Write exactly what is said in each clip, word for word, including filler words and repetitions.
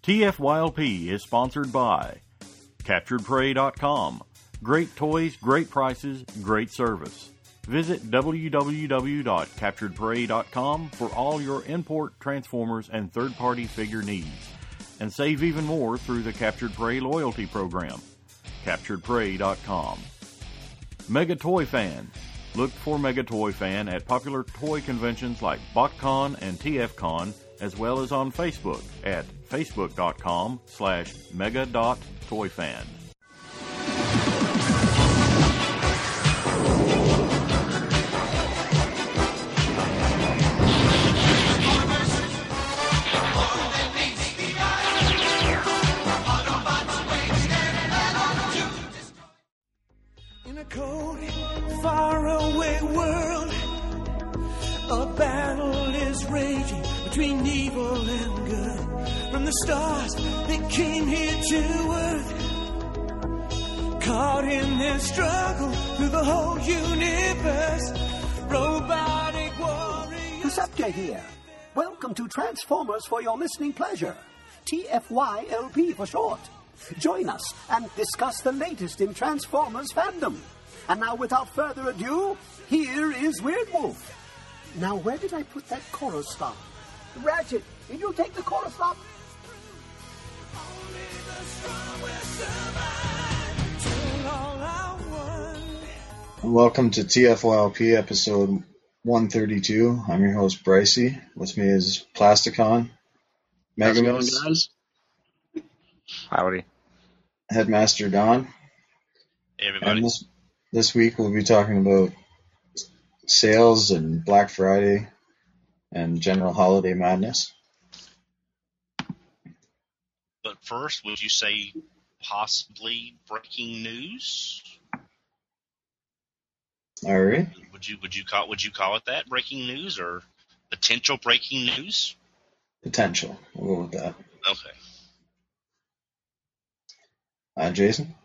T F Y L P is sponsored by Captured Prey dot com. Great toys, great prices, great service. Visit w w w dot captured prey dot com for all your import, Transformers, and third-party figure needs. And save even more through the Captured Prey loyalty program. Captured Prey dot com. Mega Toy Fan. Look for Mega Toy Fan at popular toy conventions like BotCon and T F Con, as well as on Facebook at facebook dot com slash mega dot toy fan. In a cold, faraway world, a battle is raging between evil and good. From the stars that came here to Earth, caught in their struggle through the whole universe, robotic warriors. Perceptor here. Welcome to Transformers for your listening pleasure. T F Y L P for short. Join us and discuss the latest in Transformers fandom. And now, without further ado, here is Weird Wolf. Now, where did I put that chorus stop? Ratchet, did you take the chorus stop? Welcome to T F Y L P episode one thirty-two. I'm your host, Brycey. With me is Plasticon, How's it going, Megamus, guys? Howdy. Headmaster Don. Hey, everybody. And this, this week we'll be talking about sales and Black Friday and general holiday madness. But first, would you say possibly breaking news? All right. Would you would you call would you call it that, breaking news, or potential breaking news? Potential. We'll go with that. Okay. Uh, Jason?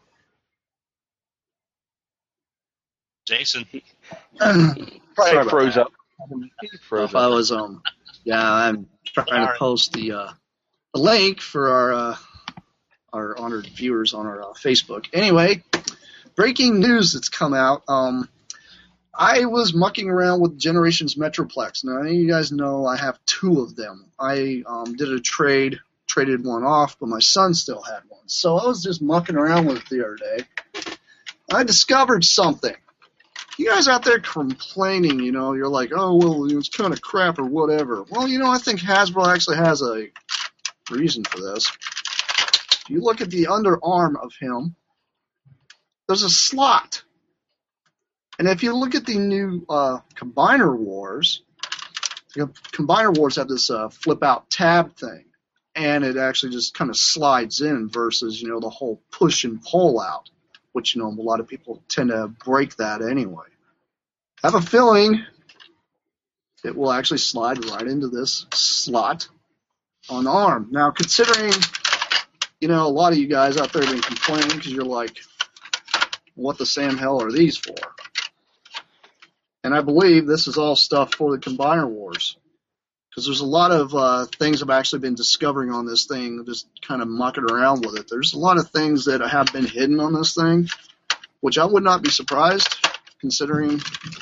Jason. Probably froze that. up. Froze if I was um, yeah, I'm trying to post the uh, the link for our uh, our honored viewers on our uh, Facebook. Anyway, breaking news that's come out. Um, I was mucking around with Generations Metroplex. Now, you guys know I have two of them. I um, did a trade, traded one off, but my son still had one. So I was just mucking around with it the other day. I discovered something. You guys out there complaining, you know, you're like, oh, well, it's kind of crap or whatever. Well, you know, I think Hasbro actually has a reason for this. If you look at the underarm of him, there's a slot. And if you look at the new uh, Combiner Wars, the Combiner Wars have this uh, flip-out tab thing, and it actually just kind of slides in versus, you know, the whole push and pull out, which, you know, a lot of people tend to break that anyway. I have a feeling it will actually slide right into this slot on the arm. Now, considering, you know, a lot of you guys out there have been complaining because you're like, what the Sam hell are these for? And I believe this is all stuff for the Combiner Wars. Because there's a lot of uh, things I've actually been discovering on this thing, just kind of mucking around with it. There's a lot of things that have been hidden on this thing, which I would not be surprised, considering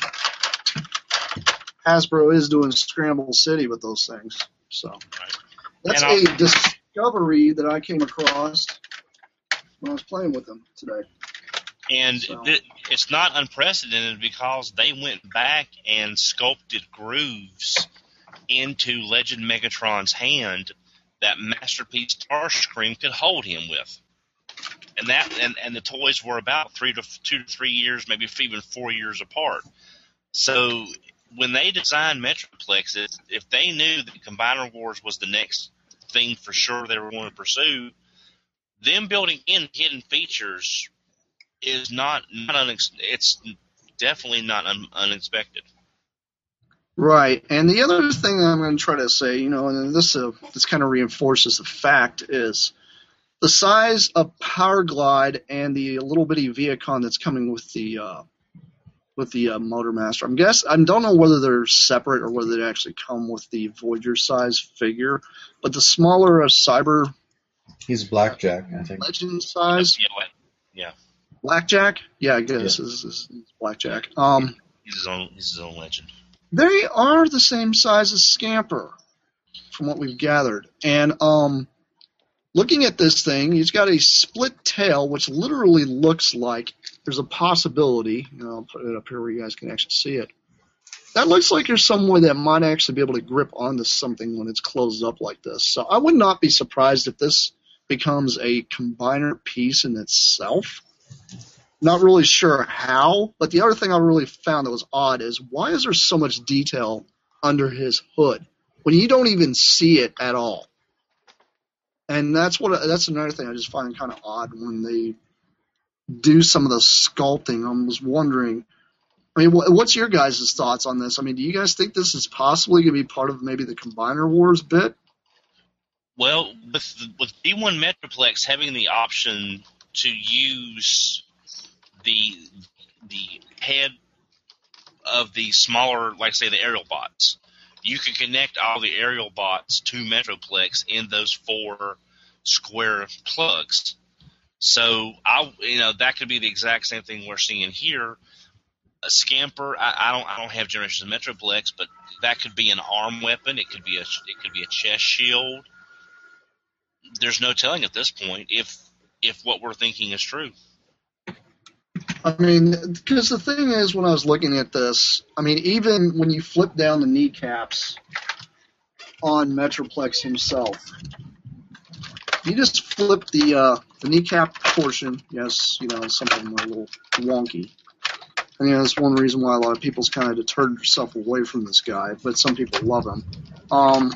Hasbro is doing Scramble City with those things. So that's a discovery that I came across when I was playing with them today. And So. th- it's not unprecedented because they went back and sculpted grooves into Legend Megatron's hand that Masterpiece Starscream could hold him with. And that and, and the toys were about three to two to three years, maybe even four years apart. So when they designed Metroplex, if, if they knew that Combiner Wars was the next thing for sure they were going to pursue, them building in hidden features is not not unex- it's definitely not un- unexpected. Right, and the other thing I'm going to try to say, you know, and this uh, this kind of reinforces the fact is the size of Power Glide and the little bitty Viacon that's coming with the uh, with the uh, Motor Master. I'm guess I don't know whether they're separate or whether they actually come with the Voyager size figure, but the smaller uh, Cyber He's Blackjack, I think. Legend size. Yeah. yeah. Blackjack? Yeah, I guess Yeah. This is, this is Blackjack. Um, He's his own. He's his own legend. They are the same size as Scamper, from what we've gathered. And um, looking at this thing, he's got a split tail, which literally looks like there's a possibility. You know, I'll put it up here where you guys can actually see it. That looks like there's some way that might actually be able to grip onto something when it's closed up like this. So I would not be surprised if this becomes a combiner piece in itself. Not really sure how, but the other thing I really found that was odd is why is there so much detail under his hood when you don't even see it at all? And that's what that's another thing I just find kind of odd when they do some of the sculpting. I was wondering, I mean, what's your guys' thoughts on this? I mean, do you guys think this is possibly going to be part of maybe the Combiner Wars bit? Well, with with G one Metroplex having the option to use the the head of the smaller, like say the aerial bots, you can connect all the aerial bots to Metroplex in those four square plugs. So I, you know, that could be the exact same thing we're seeing here. A Scamper, I, I don't, I don't have Generations of Metroplex, but that could be an arm weapon. It could be a, it could be a chest shield. There's no telling at this point if if what we're thinking is true. I mean, because the thing is, when I was looking at this, I mean, even when you flip down the kneecaps on Metroplex himself, you just flip the uh, the kneecap portion. Yes, you know, some of them are a little wonky. And, you know, that's one reason why a lot of people's kind of deterred themselves away from this guy, but some people love him. Um,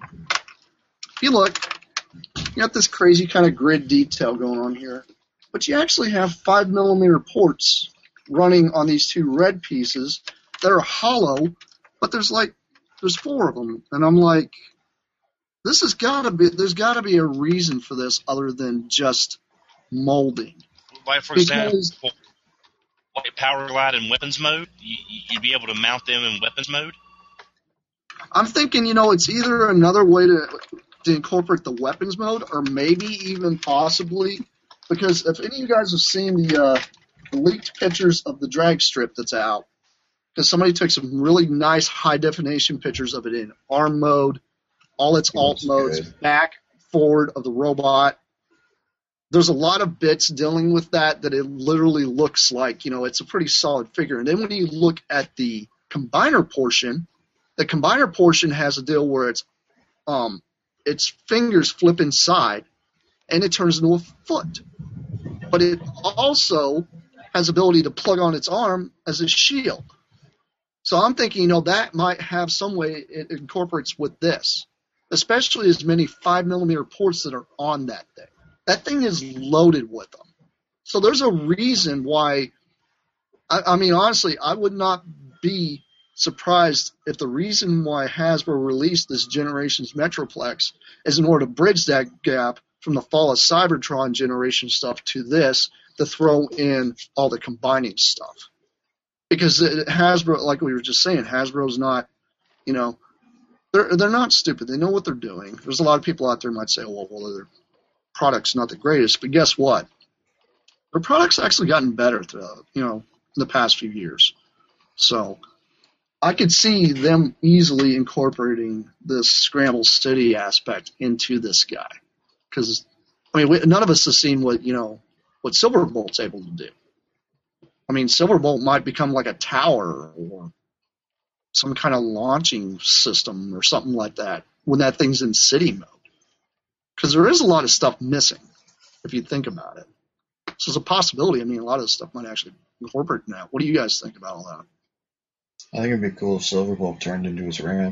if you look, you got this crazy kind of grid detail going on here. But you actually have five millimeter ports running on these two red pieces that are hollow, but there's like, there's four of them. And I'm like, this has got to be, there's got to be a reason for this other than just molding. Like, for Because, example, like Power Glide in weapons mode, you, you'd be able to mount them in weapons mode? I'm thinking, you know, it's either another way to, to incorporate the weapons mode or maybe even possibly. Because if any of you guys have seen the, uh, the leaked pictures of the drag strip that's out, because somebody took some really nice high-definition pictures of it in arm mode, all its alt modes, good. back, forward of the robot. There's a lot of bits dealing with that that it literally looks like, you know, it's a pretty solid figure. And then when you look at the combiner portion, the combiner portion has a deal where it's um, its fingers flip inside, and it turns into a foot. But it also has ability to plug on its arm as a shield. So I'm thinking, you know, that might have some way it incorporates with this, especially as many five millimeter ports that are on that thing. That thing is loaded with them. So there's a reason why, I, I mean, honestly, I would not be surprised if the reason why Hasbro released this Generations Metroplex is in order to bridge that gap from the Fall of Cybertron generation stuff to this, to throw in all the combining stuff. Because it, Hasbro, like we were just saying, Hasbro's not, you know, they're they're not stupid. They know what they're doing. There's a lot of people out there who might say, well, well, their product's not the greatest. But guess what? Their product's actually gotten better throughout, you know, in the past few years. So I could see them easily incorporating this Scramble City aspect into this guy. Because, I mean, we, none of us have seen what, you know, what Silverbolt's able to do. I mean, Silverbolt might become like a tower or some kind of launching system or something like that when that thing's in city mode. Because there is a lot of stuff missing, if you think about it. So there's a possibility. I mean, a lot of this stuff might actually incorporate in that. What do you guys think about all that? I think it'd be cool if Silverbolt turned into his ramp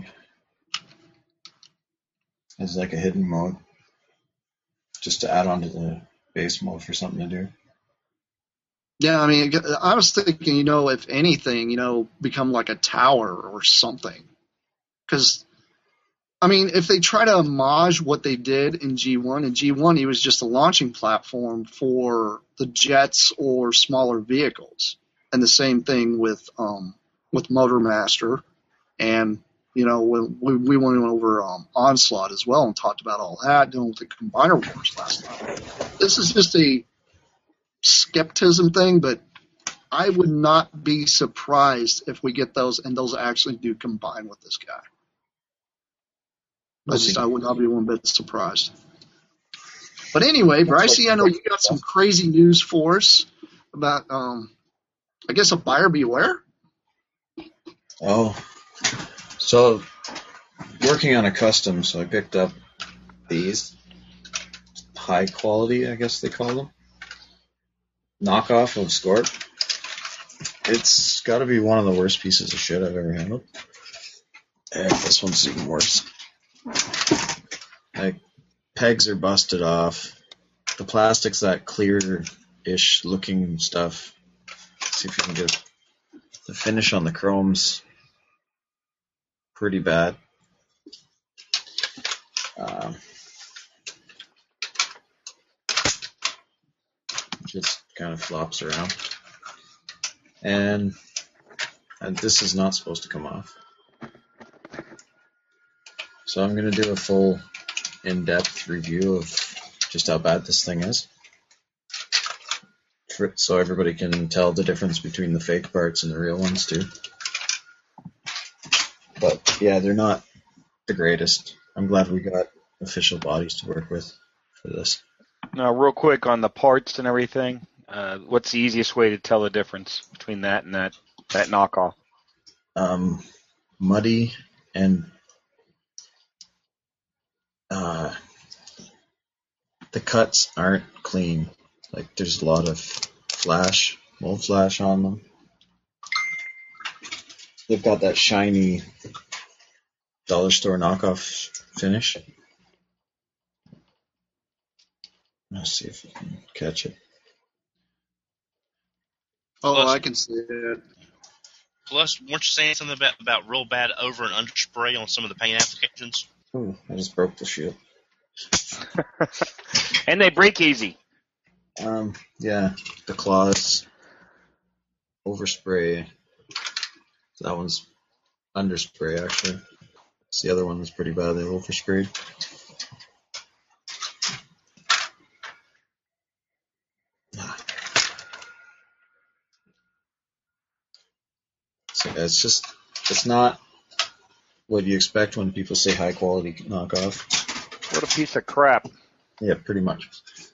as like a hidden mode. Just to add on to the base mode for something to do. Yeah, I mean, I was thinking, you know, if anything, you know, become like a tower or something. Because, I mean, if they try to homage what they did in G one, in G one, he was just a launching platform for the jets or smaller vehicles. And the same thing with um, with Motormaster and, You know, when we, we went over um, Onslaught as well and talked about all that, dealing with the Combiner Wars last time. This is just a skepticism thing, but I would not be surprised if we get those and those actually do combine with this guy. I just I would not be one bit surprised. But anyway, Brycey, I know you got some crazy news for us about, um, I guess, a buyer beware? Oh, so working on a custom, so I picked up these high quality, I guess they call them, knockoff of Scorp. It's got to be one of the worst pieces of shit I've ever handled. And this one's even worse. Like, pegs are busted off. The plastic's that clear-ish looking stuff. Let's see if you can get the finish on the chrome's pretty bad. Um, just kind of flops around. And, and this is not supposed to come off. So I'm going to do a full in-depth review of just how bad this thing is, for, so everybody can tell the difference between the fake parts and the real ones too. But yeah, they're not the greatest. I'm glad we got official bodies to work with for this. Now, real quick on the parts and everything, uh, what's the easiest way to tell the difference between that and that, that knockoff? Um, muddy and uh, the cuts aren't clean. Like, there's a lot of flash, mold flash on them. They've got that shiny dollar store knockoff finish. Let's see if you can catch it. Oh, Plus, I can see it. Plus, weren't you saying something about, about real bad over and under spray on some of the paint applications? Oh, I just broke the shield. And they break easy. Um, yeah, the claws, overspray. That one's underspray, actually. The other one was pretty bad. They oversprayed. So yeah, it's just, it's not what you expect when people say high quality knockoff. What a piece of crap. Yeah, pretty much.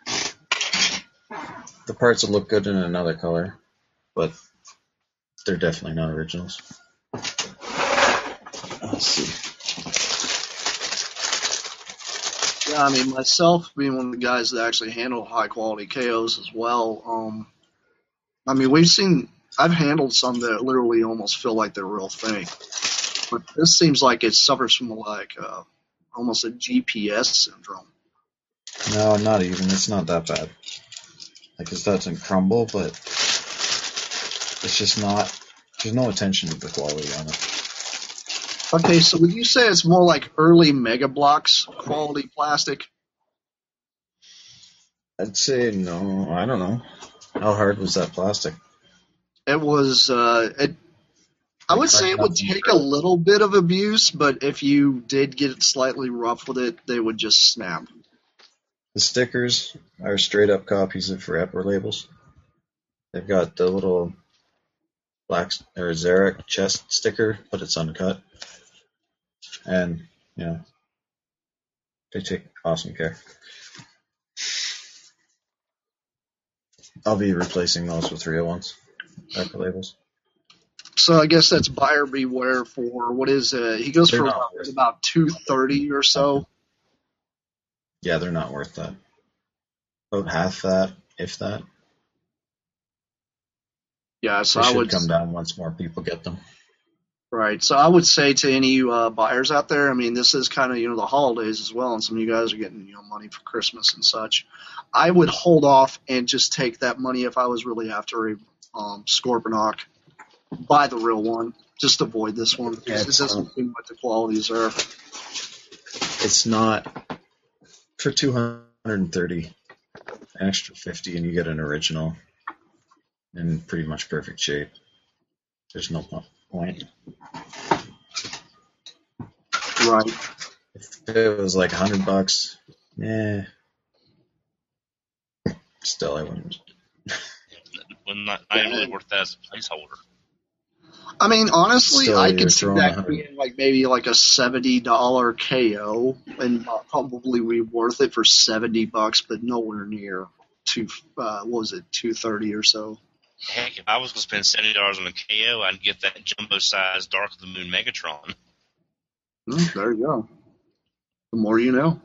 The parts will look good in another color, but they're definitely not originals. Let's see. Yeah, I mean, myself being one of the guys that actually handle high quality K Os as well. Um, I mean, we've seen, I've handled some that literally almost feel like they're real thing, but this seems like it suffers from like uh, almost a G P S syndrome. No, not even. It's not that bad. Like, it doesn't crumble, but it's just not, there's no attention to the quality on it. Okay, so would you say it's more like early Mega Bloks quality plastic? I'd say no. I don't know. How hard was that plastic? It was, uh, it, I would say it would take a little bit of abuse, but if you did get slightly rough with it, they would just snap. The stickers are straight up copies of Forever labels. They've got the little black or Xeric chest sticker, but it's uncut. And, you know, they take awesome care. I'll be replacing those with real ones, Forever labels. So I guess that's buyer beware for, what is it? He goes They're for not about, worth it. about two thirty or so. Yeah, they're not worth that. About half that, if that. Yeah, so They I should would come down once more people get them. Right. So I would say to any uh, buyers out there, I mean, this is kind of, you know, the holidays as well, and some of you guys are getting, you know, money for Christmas and such. I would hold off and just take that money if I was really after a um, Scorponok. Buy the real one. Just avoid this one because Yeah, it doesn't seem like the qualities are. It's not for two hundred thirty, an extra fifty, and you get an original in pretty much perfect shape. There's no point. Right. If it was like a hundred bucks, yeah. Still, I wouldn't. Well, not, not even really worth that as a placeholder. I mean, honestly, Still, I you're could see throwing that a hundred- being like maybe like a seventy dollar K O, and probably be worth it for seventy bucks, but nowhere near two. Uh, what was it, two thirty or so? Heck, if I was going to spend seventy dollars on a K O, I'd get that jumbo-sized Dark of the Moon Megatron. Mm, there you go. The more you know.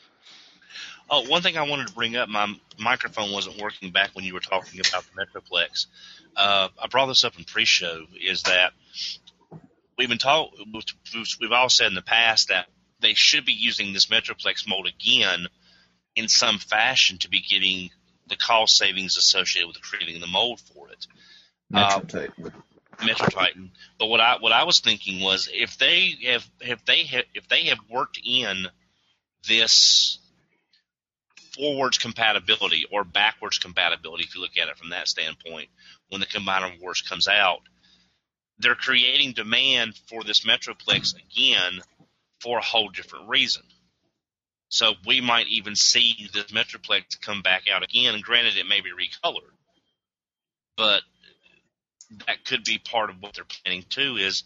Oh, one thing I wanted to bring up, my microphone wasn't working back when you were talking about the Metroplex. Uh, I brought this up in pre-show, is that we've been taught, we've all said in the past that they should be using this Metroplex mold again in some fashion to be getting the cost savings associated with creating the mold for it. Metro Uh, Titan. Metro Titan. But what I what I was thinking was if they have if they have if they have worked in this forwards compatibility or backwards compatibility, if you look at it from that standpoint, when the Combiner Wars comes out, they're creating demand for this Metroplex again for a whole different reason. So we might even see this Metroplex come back out again, and granted it may be recolored, but that could be part of what they're planning too, is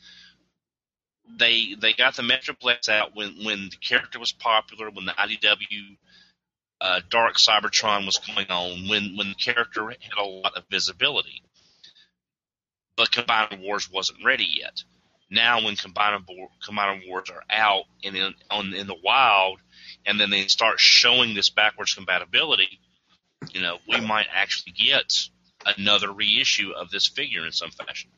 they they got the Metroplex out when, when the character was popular, when the I D W uh, Dark Cybertron was going on, when, when the character had a lot of visibility. But Combiner Wars wasn't ready yet. Now when Combiner, Combiner Wars are out and in, on, in the wild, and then they start showing this backwards compatibility, you know, we might actually get another reissue of this figure in some fashion.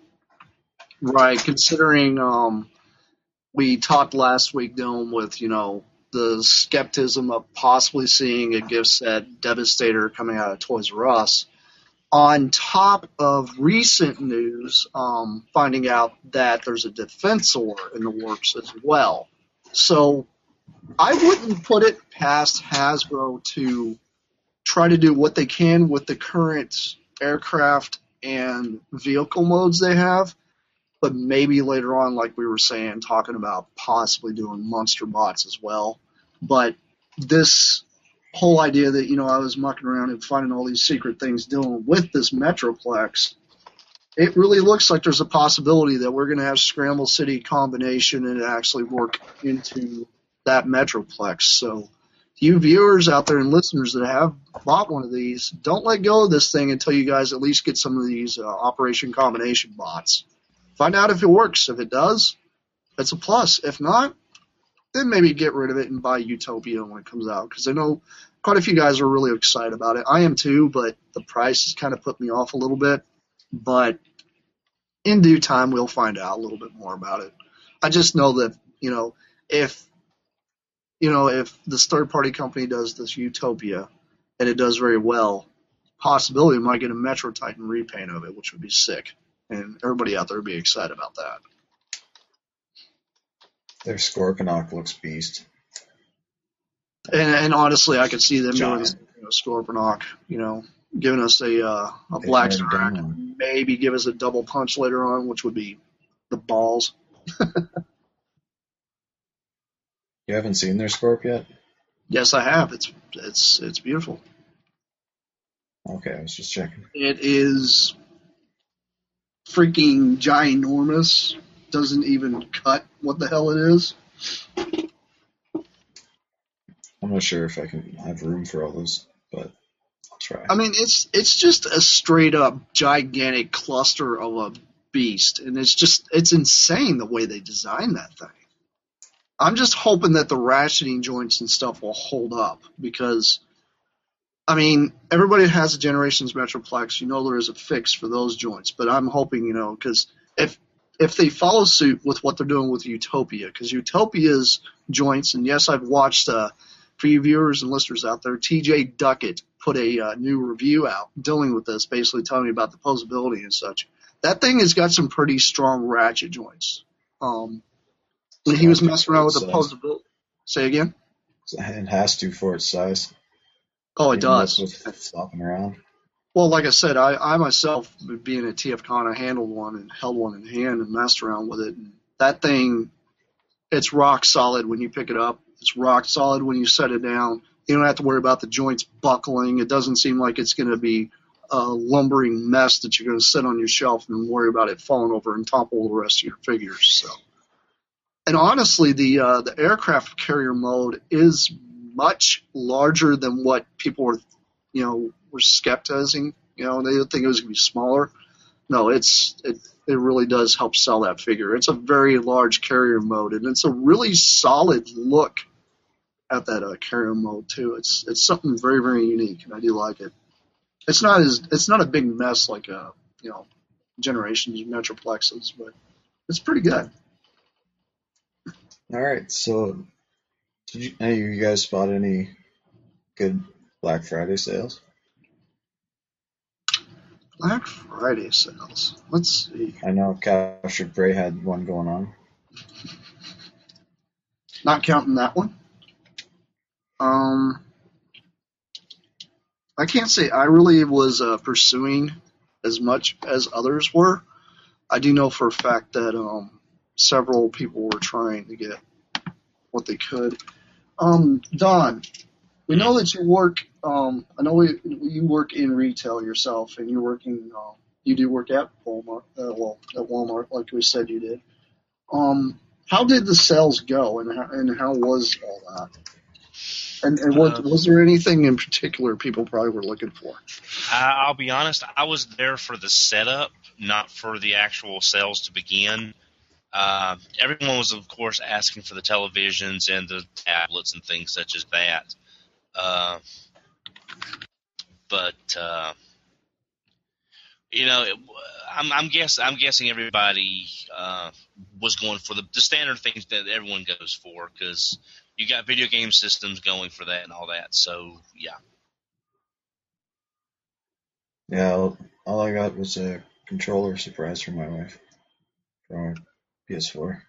Right, considering um, we talked last week, Dome, with, you know, the skepticism of possibly seeing a gift set Devastator coming out of Toys R Us, on top of recent news, um, finding out that there's a Defensor in the works as well. So I wouldn't put it past Hasbro to try to do what they can with the current aircraft and vehicle modes they have, but maybe later on, like we were saying, talking about possibly doing monster bots as well. But this whole idea that, you know, I was mucking around and finding all these secret things dealing with this Metroplex, it really looks like there's a possibility that we're going to have Scramble City combination and actually work into that Metroplex. So you viewers out there and listeners that have bought one of these, don't let go of this thing until you guys at least get some of these uh, Operation Combination bots. Find out if it works. If it does, it's a plus. If not, then maybe get rid of it and buy Utopia when it comes out, because I know quite a few guys are really excited about it. I am too, but the price has kind of put me off a little bit. But in due time, we'll find out a little bit more about it. I just know that, you know, if you know if this third-party company does this Utopia and it does very well, possibility we might get a Metro Titan repaint of it, which would be sick, and everybody out there would be excited about that. Their Scorponok looks beast. And, and honestly, I could see them Giant. doing you know, Scorponok, you know, giving us a uh, a They've Black already Star, done one. maybe give us a double punch later on, which would be the balls. You haven't seen their Scorp yet? Yes, I have. It's it's it's beautiful. Okay, I was just checking. It is freaking ginormous. Doesn't even cut what the hell it is. I'm not sure if I can have room for all those, but I'll try. I mean, it's it's just a straight up gigantic cluster of a beast, and it's just it's insane the way they designed that thing. I'm just hoping that the ratcheting joints and stuff will hold up, because, I mean, everybody that has a Generations Metroplex, you know there is a fix for those joints, but I'm hoping, you know, because if if they follow suit with what they're doing with Utopia, because Utopia's joints, and yes, I've watched, uh, for you viewers and listeners out there, T J Duckett put a uh, new review out dealing with this, basically telling me about the posability and such. That thing has got some pretty strong ratchet joints. Um, when he was messing around with the posability. Say again? It has to for its size. Oh, it Even does. With flopping around. Well, like I said, I, I myself, being at T F Con, I handled one and held one in hand and messed around with it. And that thing it's rock solid when you pick it up. It's rock solid when you set it down. You don't have to worry about the joints buckling. It doesn't seem like it's going to be a lumbering mess that you're going to sit on your shelf and worry about it falling over and topple the rest of your figures. So, and honestly, the uh, the aircraft carrier mode is much larger than what people were, you know, were skeptizing. You know, they didn't think it was going to be smaller. No, it's it. It really does help sell that figure. It's a very large carrier mode, and it's a really solid look at that uh, carrier mode too. It's it's something very very unique, and I do like it. It's not as it's not a big mess like a you know Generations Metroplexes, but it's pretty good. All right, so did you, any of you guys spot any good Black Friday sales? Black Friday sales. Let's see. I know Captured Prey had one going on. Not counting that one. Um, I can't say I really was uh, pursuing as much as others were. I do know for a fact that um, several people were trying to get what they could. Um, Don, we know that you work. Um, I know we, you work in retail yourself, and you're working. Uh, you do work at Walmart. Uh, well, at Walmart, like we said you did. Um, how did the sales go, and how, and how was all that? And, and what, uh, was there anything in particular people probably were looking for? I'll be honest, I was there for the setup, not for the actual sales to begin. Uh, everyone was, of course, asking for the televisions and the tablets and things such as that. Uh, but uh, you know, it, I'm, I'm guess I'm guessing everybody uh, was going for the, the standard things that everyone goes for, because you got video game systems going for that and all that. So yeah. Yeah, all, all I got was a controller surprise for my wife from P S four.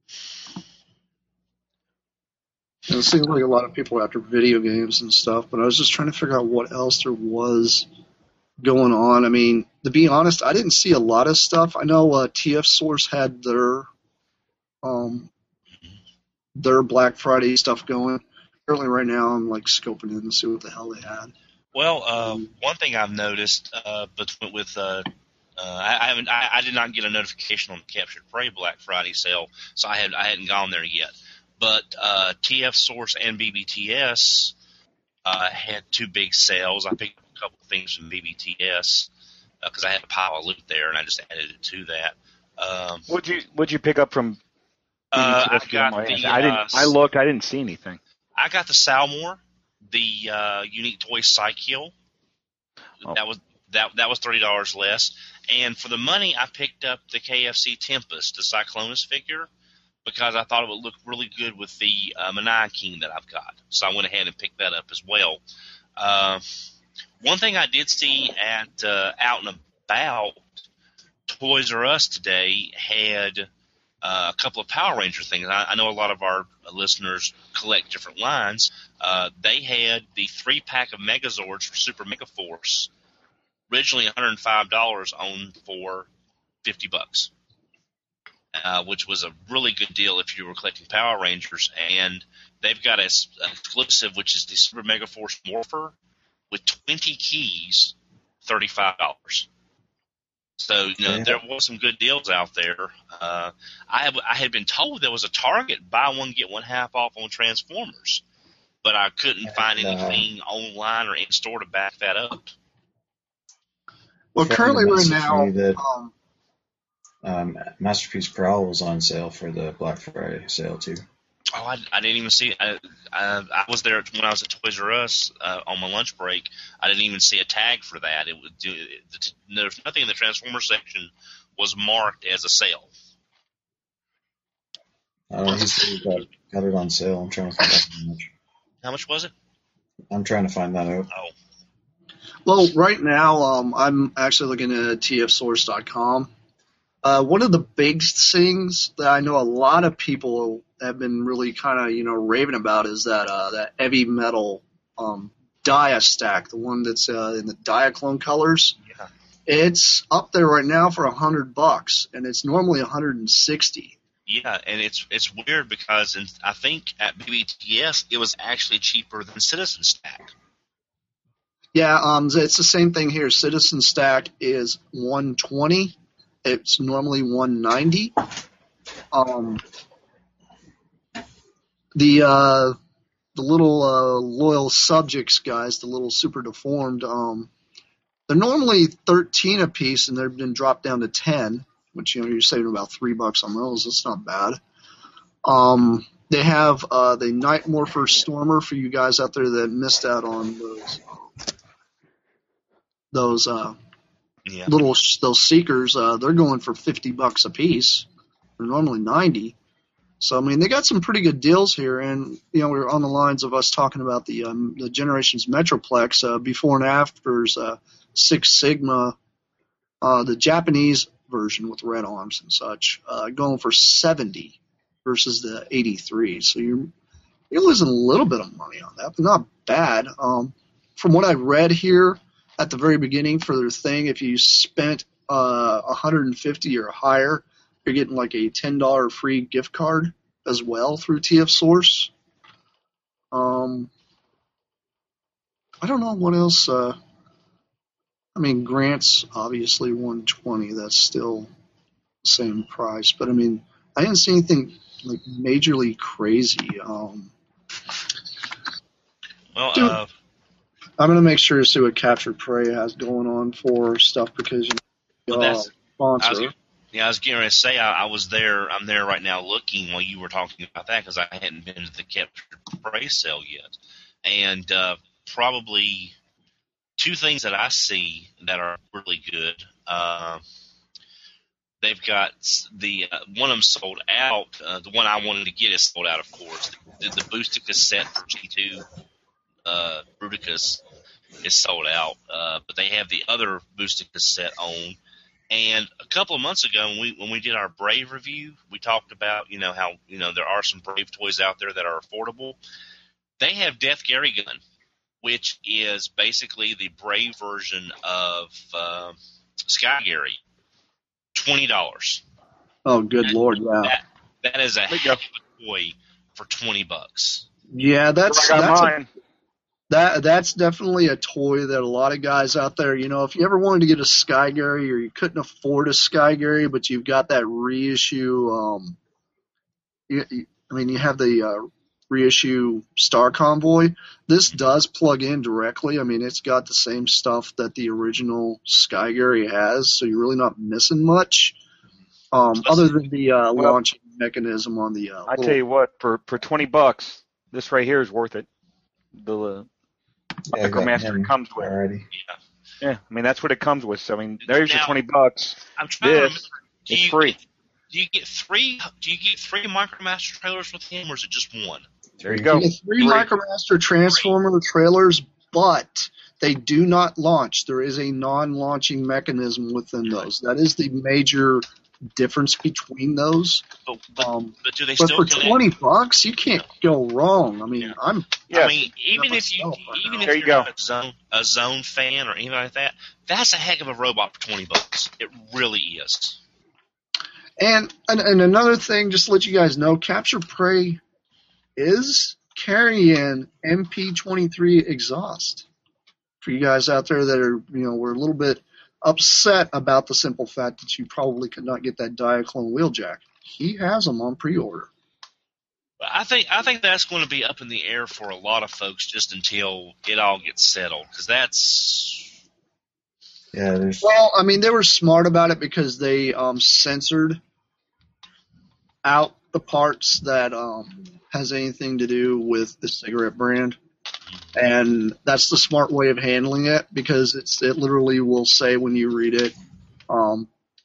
It seems like a lot of people are after video games and stuff, but I was just trying to figure out what else there was going on. I mean, to be honest, I didn't see a lot of stuff. I know uh, T F Source had their um, their Black Friday stuff going. Currently, right now, I'm like scoping in to see what the hell they had. Well, uh, um, one thing I've noticed uh, between with uh, uh, I, I haven't I, I did not get a notification on the Captured Prey Black Friday sale, so I had I hadn't gone there yet. But uh, T F Source and B B T S uh, had two big sales. I picked up a couple of things from B B T S because uh, I had a pile of loot there, and I just added it to that. Um, what'd you What'd you pick up from? Uh, I got the, I didn't. Uh, I looked. I didn't see anything. I got the Salmore, the uh, Unique Toy Psykill. Oh. That was that that was thirty dollars less, and for the money, I picked up the K F C Tempest, the Cyclonus figure, because I thought it would look really good with the uh, Manai King that I've got. So I went ahead and picked that up as well. Uh, one thing I did see at uh, out and about, Toys R Us today had uh, a couple of Power Ranger things. I, I know a lot of our listeners collect different lines. Uh, they had the three-pack of Megazords for Super Mega Force, originally one hundred five dollars, on for fifty bucks. Uh, which was a really good deal if you were collecting Power Rangers. And they've got an exclusive, which is the Super Mega Force Morpher with twenty keys, thirty-five dollars. So, you know, yeah. There was some good deals out there. Uh, I, have, I had been told there was a Target buy one, get one half off on Transformers, but I couldn't and, find anything uh, online or in store to back that up. Well, currently right now, that, um, um, Masterpiece Prowl was on sale for the Black Friday sale too. Oh, I, I didn't even see. I, I I was there when I was at Toys R Us uh, on my lunch break. I didn't even see a tag for that. It would do. It, there's nothing in the Transformer section was marked as a sale. Oh, he said he got, got it on sale. I'm trying to find out how much. How much was it? I'm trying to find that out. Oh. Well, right now, um, I'm actually looking at T F source dot com. Uh, one of the big things that I know a lot of people have been really kind of, you know, raving about is that uh, that heavy metal um, Dia stack, the one that's uh, in the Diaclone colors. Yeah. It's up there right now for a hundred bucks, and it's normally a hundred and sixty. Yeah, and it's it's weird because in, I think at B B T S it was actually cheaper than Citizen Stack. Yeah, um, it's the same thing here. Citizen Stack is one twenty. It's normally one ninety. Um, the uh, the little uh, loyal subjects guys, the little super deformed, um, they're normally thirteen a piece, and they've been dropped down to ten. Which, you know, you're saving about three bucks on those. That's not bad. Um, they have uh, the Night Morpher Stormer for you guys out there that missed out on those those uh, yeah. little those Seekers. Uh, they're going for fifty bucks a piece. They're normally ninety. So I mean, they got some pretty good deals here. And you know, we we're on the lines of us talking about the um, the Generations Metroplex uh, before and afters, uh, Six Sigma, uh, the Japanese version with red arms and such, uh, going for seventy versus the eighty-three. So you're you're losing a little bit of money on that, but not bad. Um, from what I read here at the very beginning for their thing, if you spent uh, one hundred fifty or higher, you're getting like a ten dollars free gift card as well through T F Source. Um, I don't know what else. Uh, I mean, Grant's obviously one twenty. That's still the same price. But, I mean, I didn't see anything, like, majorly crazy. Um, well, dude, uh, I'm going to make sure to see what Captured Prey has going on for stuff because, you know, well, uh, that's, sponsor. I was, yeah, I was getting ready to say I, I was there. I'm there right now looking while you were talking about that because I hadn't been to the Captured Prey sale yet. And uh, probably – two things that I see that are really good. Uh, they've got the uh, one of them sold out. Uh, the one I wanted to get is sold out, of course. The, the booster cassette for G two uh, Bruticus is sold out, uh, but they have the other booster cassette on. And a couple of months ago, when we when we did our Brave review, we talked about you know how you know there are some Brave toys out there that are affordable. They have Death Gary Gun, which is basically the Brave version of uh, Sky Gary, twenty dollars. Oh, good that, lord, yeah. That, that is a heck of a toy for twenty bucks. Yeah, that's I got that's mine. A, that that's definitely a toy that a lot of guys out there, you know, if you ever wanted to get a Sky Gary or you couldn't afford a Sky Gary, but you've got that reissue, um, you, you, I mean, you have the uh, reissue Star Convoy. This does plug in directly. I mean, it's got the same stuff that the original Sky Gary has, so you're really not missing much. Um, other than the uh, well, launching mechanism on the. Uh, I tell you what, for for twenty bucks, this right here is worth it. The uh, Yeah, I got Micromaster him it comes with. already. Yeah. Yeah, I mean that's what it comes with. So I mean, there's Now, your twenty bucks. I'm trying to This remember. Do is you, free. Do you get three? Do you get three Micromaster trailers with him, or is it just one? There you go. You get three Three. Micromaster Transformer trailers, but they do not launch. There is a non-launching mechanism within those. That is the major difference between those. But but, Um, but do they But still for connect? twenty bucks, you can't go wrong. I mean, Yeah. I'm Yeah. I mean, even if you, myself right even now. if There you you're go. not a zone, a zone fan or anything like that, that's a heck of a robot for twenty bucks. It really is. And, and and another thing, just to let you guys know, Capture Prey is carrying M P twenty-three exhaust. For you guys out there that are, you know, were a little bit upset about the simple fact that you probably could not get that Diaclone Wheeljack. He has them on pre-order. I think I think that's going to be up in the air for a lot of folks just until it all gets settled, because that's Yeah, there's Well, I mean, they were smart about it because they um, censored out the parts that um, has anything to do with the cigarette brand. And that's the smart way of handling it, because it's it literally will say when you read it, um,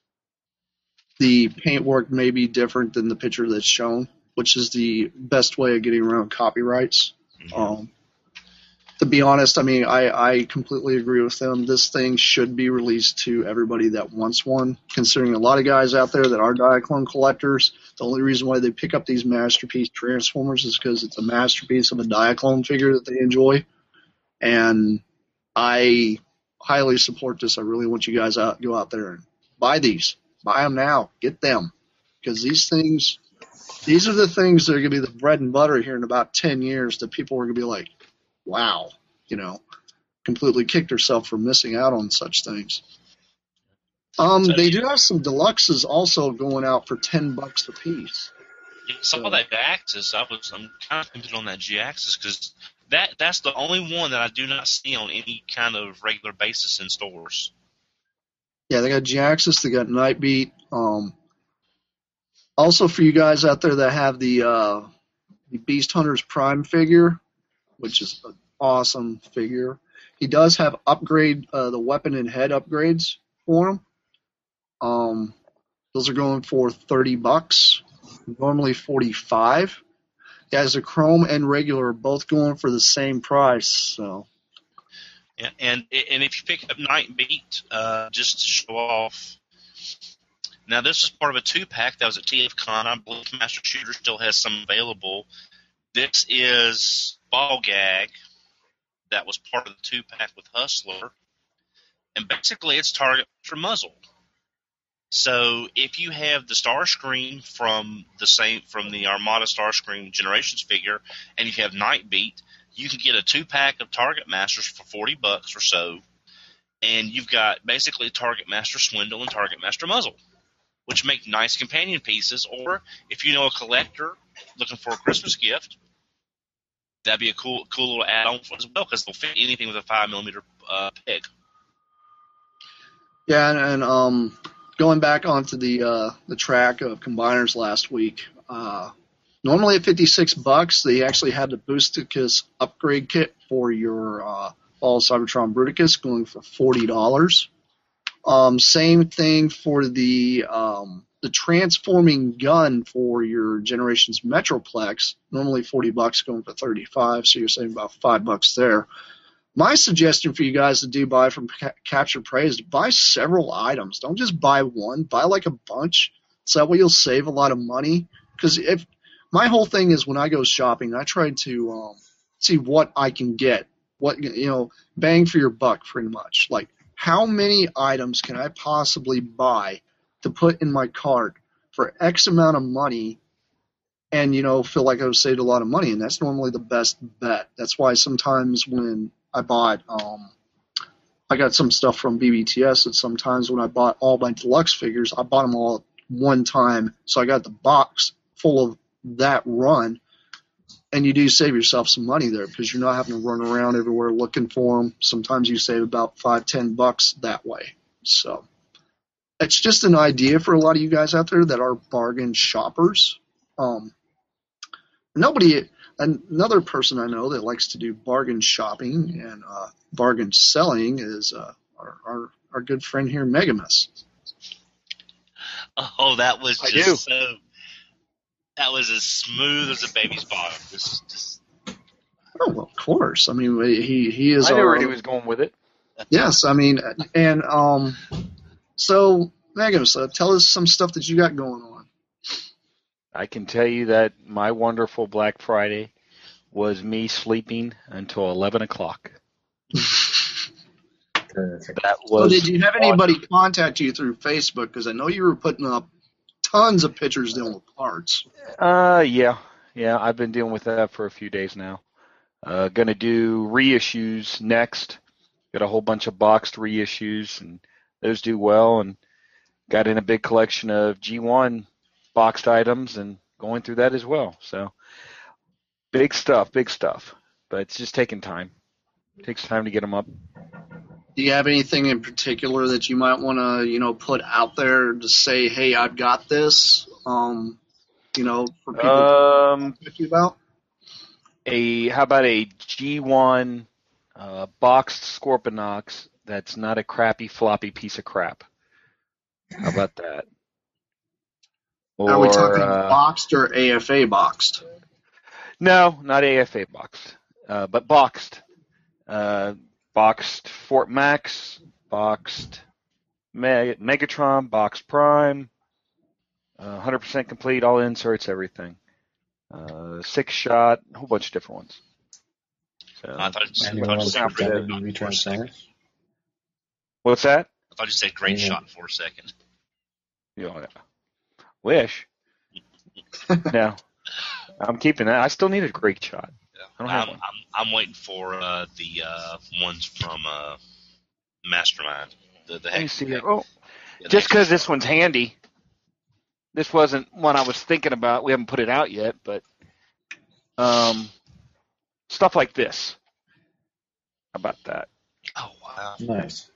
the paintwork may be different than the picture that's shown, which is the best way of getting around copyrights. Um, to be honest, I mean, I, I completely agree with them. This thing should be released to everybody that wants one, considering a lot of guys out there that are Diaclone collectors. The only reason why they pick up these Masterpiece Transformers is because it's a masterpiece of a Diaclone figure that they enjoy. And I highly support this. I really want you guys out go out there and buy these. Buy them now. Get them. Because these things These are the things that are going to be the bread and butter here in about ten years that people are going to be like, wow, you know, completely kicked herself for missing out on such things. Um, they do have some deluxes also going out for ten bucks a piece. Yeah, some so. of that G-Axis, I was, I'm kind of tempted on that G-Axis because that, that's the only one that I do not see on any kind of regular basis in stores. Yeah, they got G-Axis, they got Nightbeat. Um, also, for you guys out there that have the, uh, the Beast Hunters Prime figure, which is an awesome figure, he does have upgrade uh, the weapon and head upgrades for him. Um, those are going for thirty bucks, normally forty-five. Guys, the Chrome and regular are both going for the same price. So, yeah, and and if you pick up Nightbeat, uh, just to show off. Now, this is part of a two-pack that was at T F Con. I believe Master Shooter still has some available. This is Ball Gag that was part of the two-pack with Hustler. And basically, it's target for muzzle. So if you have the Starscream from the same from the Armada Starscream Generations figure, and you have Nightbeat, you can get a two-pack of Target Masters for forty bucks or so, and you've got basically Target Master Swindle and Target Master Muzzle, which make nice companion pieces. Or if you know a collector looking for a Christmas gift, that'd be a cool, cool little add-on as well because they'll fit anything with a five millimeter uh, peg. Yeah, and, and um, going back onto the uh, the track of combiners last week, uh, normally at fifty-six bucks, they actually had the Boosticus upgrade kit for your uh, Fall Cybertron Bruticus going for forty dollars. Um, same thing for the um, the transforming gun for your Generations Metroplex, normally forty bucks going for thirty-five, so you're saving about five bucks there. My suggestion for you guys to do buy from Ca- Captured Prey is to buy several items. Don't just buy one. Buy like a bunch. So that way you'll save a lot of money. Because if my whole thing is when I go shopping, I try to um, see what I can get. What, you know, bang for your buck pretty much. Like, how many items can I possibly buy to put in my cart for X amount of money and, you know, feel like I've saved a lot of money? And that's normally the best bet. That's why sometimes when I bought, um, I got some stuff from B B T S, and sometimes when I bought all my deluxe figures, I bought them all at one time. So I got the box full of that run, and you do save yourself some money there because you're not having to run around everywhere looking for them. Sometimes you save about five, ten bucks that way. So it's just an idea for a lot of you guys out there that are bargain shoppers. Um, nobody. Another person I know that likes to do bargain shopping and uh, bargain selling is uh, our, our our good friend here, Megamus. Oh, that was I just do. so. That was as smooth as a baby's bottom. Just, just. Oh, well, of course. I mean, he he is. I knew our, where he was going with it. Yes, I mean, and um, so Megamus, uh, tell us some stuff that you got going on. I can tell you that my wonderful Black Friday was me sleeping until eleven o'clock. That was. So did you have anybody contact you through Facebook? Because I know you were putting up tons of pictures dealing with parts. Uh, yeah, yeah. I've been dealing with that for a few days now. Uh, gonna do reissues next. Got a whole bunch of boxed reissues, and those do well. And got in a big collection of G one boxed items and going through that as well. So big stuff, big stuff. But it's just taking time. It takes time to get them up. Do you have anything in particular that you might want to, you know, put out there to say, hey, I've got this, um, you know, for people um, to talk to you about? A, how about a G one uh, boxed Scorpionox that's not a crappy, floppy piece of crap? How about that? Or, Are we talking uh, boxed or A F A boxed? No, not A F A boxed, uh, but boxed. Uh, boxed Fort Max, boxed Meg- Megatron, boxed Prime, uh, one hundred percent complete, all inserts, everything. Uh, six shot, a whole bunch of different ones. So, I thought you said, Anyone I thought you else said have great W shot B for a second. Transformers? what's that? I thought you said great Yeah. shot for a second. Yeah, yeah. Wish. No, I'm keeping that. I still need a great shot. I don't have I'm, one. I'm I'm waiting for uh, the uh, ones from uh, Mastermind. The, the Let me heck, see here. heck- Oh, the just heck- because this one's handy. This wasn't one I was thinking about. We haven't put it out yet, but um, stuff like this. How about that? Oh wow! Nice.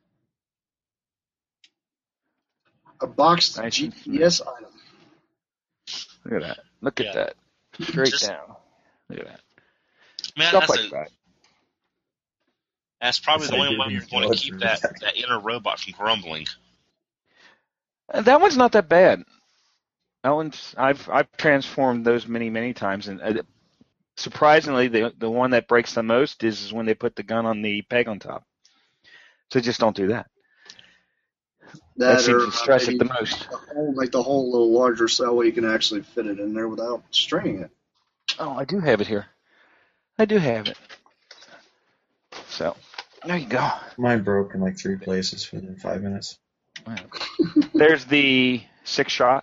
A boxed Nice G and P S item. Look at that. Look Yeah. at that. Straight Just- down. Look at that. Man, Stuff that's, like a, that. that's probably That's the how only you way do you're these going to mods keep for that, that. that inner robot from grumbling. Uh, That one's not that bad. That one's I've I've transformed those many many times, and uh, surprisingly, the the one that breaks the most is, is when they put the gun on the peg on top. So just don't do that. That seems or, to stress uh, it maybe the most. the hole, make the hole a little larger so that way you can actually fit it in there without straining it. Oh, I do have it here. I do have it. So there you go. Mine broke in like three places within five minutes. There's the six shot.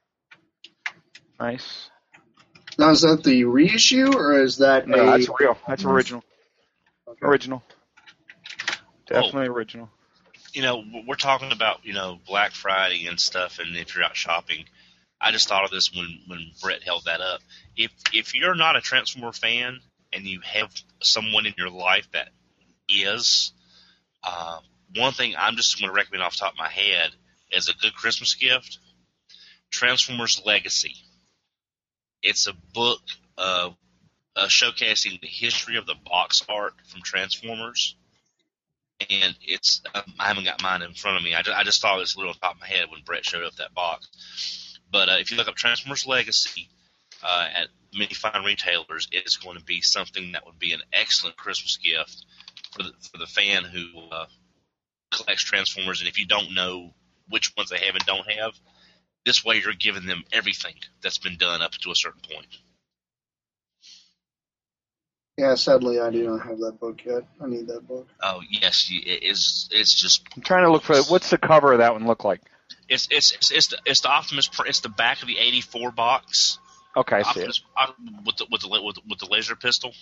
Nice. Now, is that the reissue or is that No, a? that's real. That's original. Okay. Original. Definitely original. You know, we're talking about, you know, Black Friday and stuff, and if you're out shopping, I just thought of this when, when Brett held that up. If if you're not a Transformer fan and you have someone in your life that is, uh, one thing I'm just going to recommend off the top of my head as a good Christmas gift, Transformers Legacy. It's a book uh, uh, showcasing the history of the box art from Transformers. And it's um, I haven't got mine in front of me. I just, I just thought this little on top of my head when Brett showed up that box. But uh, if you look up Transformers Legacy uh, at many fine retailers, it's going to be something that would be an excellent Christmas gift for the, for the fan who uh, collects Transformers. And if you don't know which ones they have and don't have, this way you're giving them everything that's been done up to a certain point. Yeah, sadly, I do not have that book yet. I need that book. Oh yes, you- it is. It's just I'm trying to look for what's the cover of that one look like. it's it's it's, it's the it's the Optimus. Pr- It's the back of the eighty-four box. Okay, I see it. Optimus, uh, with the with the with, the- with the laser pistol.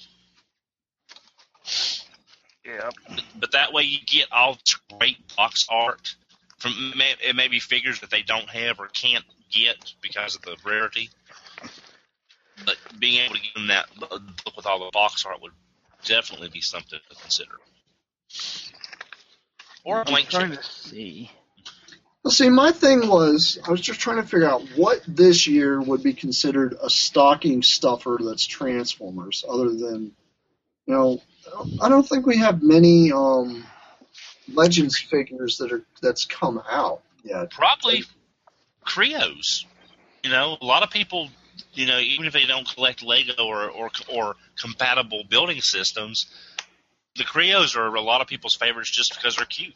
Yeah. But, but that way you get all this great box art from it may, it may be figures that they don't have or can't get because of the rarity. But being able to give them that book with all the box art would definitely be something to consider. Or a blank trying check. to see. Well, see, my thing was, I was just trying to figure out what this year would be considered a stocking stuffer that's Transformers, other than, you know, I don't think we have many um, Legends figures that are that's come out yet. Probably Creos. You know, a lot of people, you know, even if they don't collect Lego or, or, or compatible building systems, the Creos are a lot of people's favorites just because they're cute.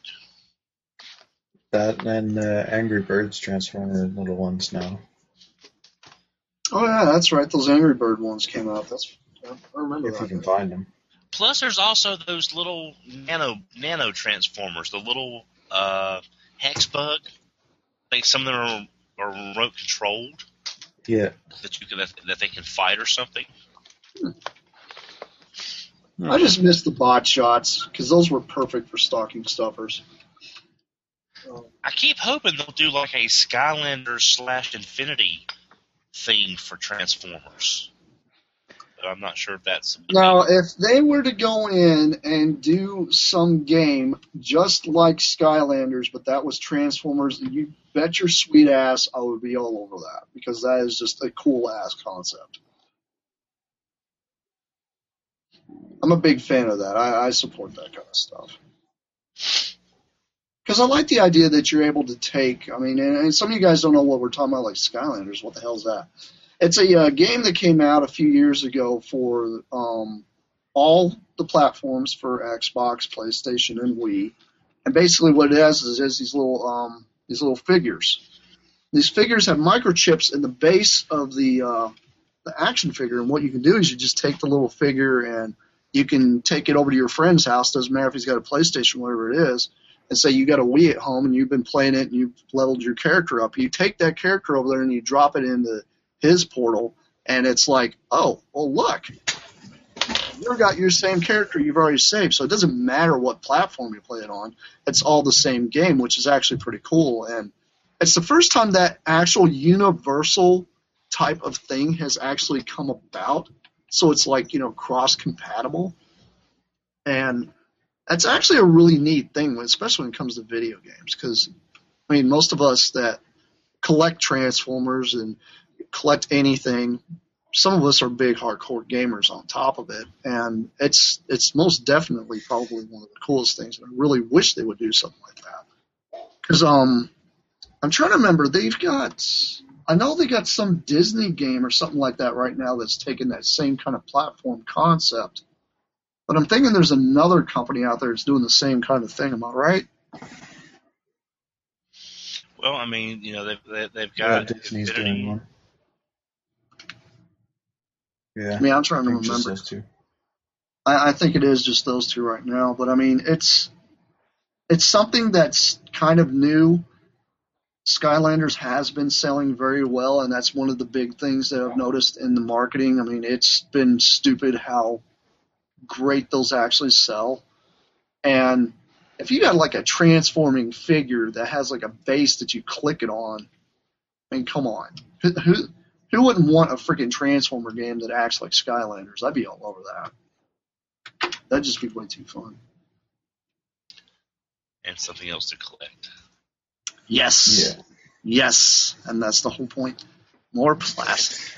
That and uh, Angry Birds Transformer little ones now. Oh yeah, that's right. Those Angry Bird ones came out. That's I remember If that. you can find them. Plus, there's also those little nano nano transformers, the little uh, hex bug. I think some of them are, are remote controlled Yeah. that you can that, that they can fight or something. I just missed the bot shots because those were perfect for stocking stuffers. I keep hoping they'll do like a Skylander slash Infinity theme for Transformers. But I'm not sure if that's Now, if they were to go in and do some game just like Skylanders, but that was Transformers, you bet your sweet ass I would be all over that because that is just a cool ass concept. I'm a big fan of that. I, I support that kind of stuff. Because I like the idea that you're able to take, I mean, and, and some of you guys don't know what we're talking about, like Skylanders. What the hell is that? It's a uh, game that came out a few years ago for um, all the platforms for Xbox, PlayStation, and Wii. And basically what it has is, is these little um, these little figures. These figures have microchips in the base of the uh, the action figure, and what you can do is you just take the little figure and you can take it over to your friend's house. Doesn't matter if he's got a PlayStation, whatever it is, and say you got a Wii at home and you've been playing it and you've leveled your character up. You take that character over there and you drop it into his portal, and it's like, oh, well, look, you've got your same character you've already saved, so it doesn't matter what platform you play it on. It's all the same game, which is actually pretty cool. And it's the first time that actual universal type of thing has actually come about. So it's like, you know, cross-compatible. And that's actually a really neat thing, especially when it comes to video games. Because, I mean, most of us that collect Transformers and collect anything, some of us are big hardcore gamers on top of it. And it's it's most definitely probably one of the coolest things. And I really wish they would do something like that. Because um, I'm trying to remember, they've got... I know they got some Disney game or something like that right now that's taking that same kind of platform concept. But I'm thinking there's another company out there that's doing the same kind of thing. Am I right? Well, I mean, you know, they've they've got yeah, Disney's doing one. Yeah. I mean, I'm trying to remember. Just those two. I, I think it is just those two right now. But I mean, it's it's something that's kind of new. Skylanders has been selling very well, and that's one of the big things that I've noticed in the marketing. I mean, it's been stupid how great those actually sell. And if you got like a transforming figure that has like a base that you click it on, I mean, come on. Who who, who wouldn't want a freaking Transformer game that acts like Skylanders? I'd be all over that. That'd just be way too fun. And something else to collect. Yes. Yeah. Yes. And that's the whole point. More plastic.